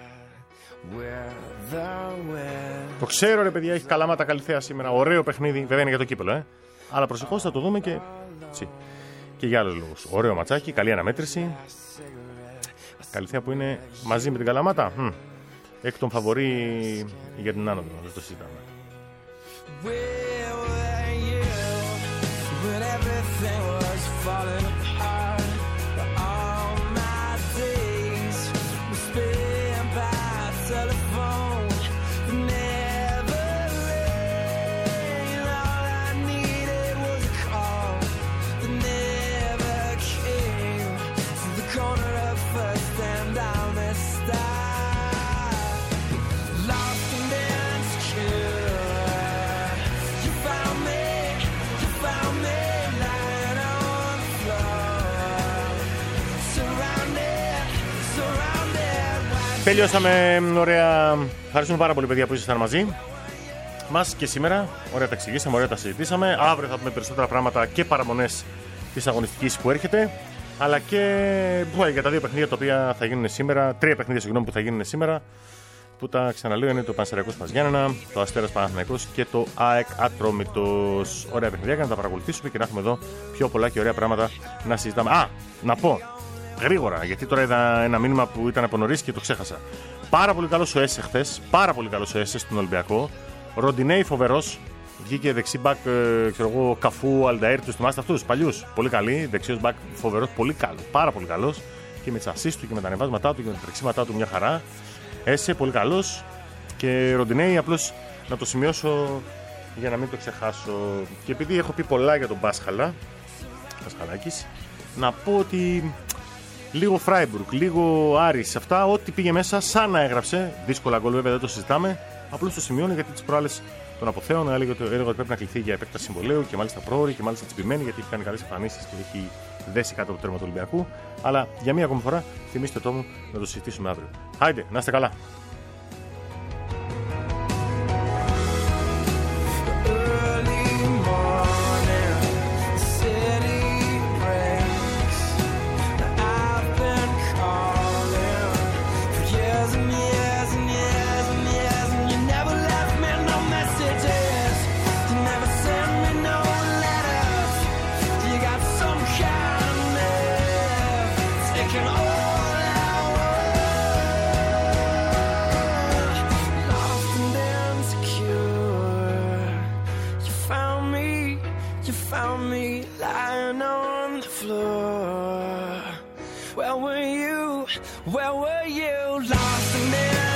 Το ξέρω, ρε παιδιά, έχει Καλαμάτα Καλιθέα σήμερα. Ωραίο παιχνίδι, βέβαια είναι για το κύπελο, ε. Αλλά προσεχώς θα το δούμε και, τσι, και για άλλους λόγους. Ωραίο ματσάκι, καλή αναμέτρηση. Καλιθέα που είναι μαζί με την Καλαμάτα. Hm. Εκ των φαβορί για την άνοδο, δεν το συζητάμε. Τελειώσαμε ωραία. Ευχαριστούμε πάρα πολύ, παιδιά, που ήσασταν μαζί μας και σήμερα. Ωραία τα εξηγήσαμε, ωραία τα συζητήσαμε. Αύριο θα πούμε περισσότερα πράγματα και παραμονές της αγωνιστικής που έρχεται. Αλλά και για τα δύο παιχνίδια τα οποία θα γίνουν σήμερα. Τρία παιχνίδια, συγγνώμη, που θα γίνουν σήμερα. Που τα ξαναλέω είναι το Πανσεραϊκός Πας Γιάννενα, το Αστέρας Παναθηναϊκός και το ΑΕΚ Ατρόμητος. Ωραία παιχνίδια, να τα παρακολουθήσουμε και να έχουμε εδώ πιο πολλά και ωραία πράγματα να συζητάμε. Α, να πω γρήγορα, γιατί τώρα είδα ένα μήνυμα που ήταν από νωρίς και το ξέχασα. Πάρα πολύ καλός ο Έσε χθες, πάρα πολύ καλός ο Έσε στον Ολυμπιακό. Ροντινέι φοβερός. Βγήκε δεξί μπακ, ε, ξέρω εγώ, Καφού, Αλνταέρ, τους θυμάστε αυτούς, παλιούς. Πολύ καλή, δεξιός μπακ φοβερός, πολύ καλό, πάρα πολύ καλός. Και με τις ασίστ του και με τα ανεβάσματά του και με τα τρεξίματά του μια χαρά. Έσε, πολύ καλός. Και Ροντινέι, απλώς να το σημειώσω για να μην το ξεχάσω. Και επειδή έχω πει πολλά για τον Πάσχαλα, Πασχαλάκης, να πω ότι λίγο Φράιμπουργκ, λίγο Άρης, αυτά, ό,τι πήγε μέσα, σαν να έγραψε. Δύσκολα γκολ, βέβαια, δεν το συζητάμε. Απλώς το σημειώνω γιατί τις προάλλες τον Αποθέων έλεγε ότι πρέπει να κληθεί για επέκταση συμβολαίου και μάλιστα πρόωρη και μάλιστα τσιμπημένη, γιατί έχει κάνει καλές εμφανίσεις και έχει δέσει κάτω από το τέρμα του Ολυμπιακού. Αλλά για μία ακόμη φορά θυμίστε το μου να το συζητήσουμε αύριο. Άιντε, να είστε καλά. Where were you? Where were you? Lost in there.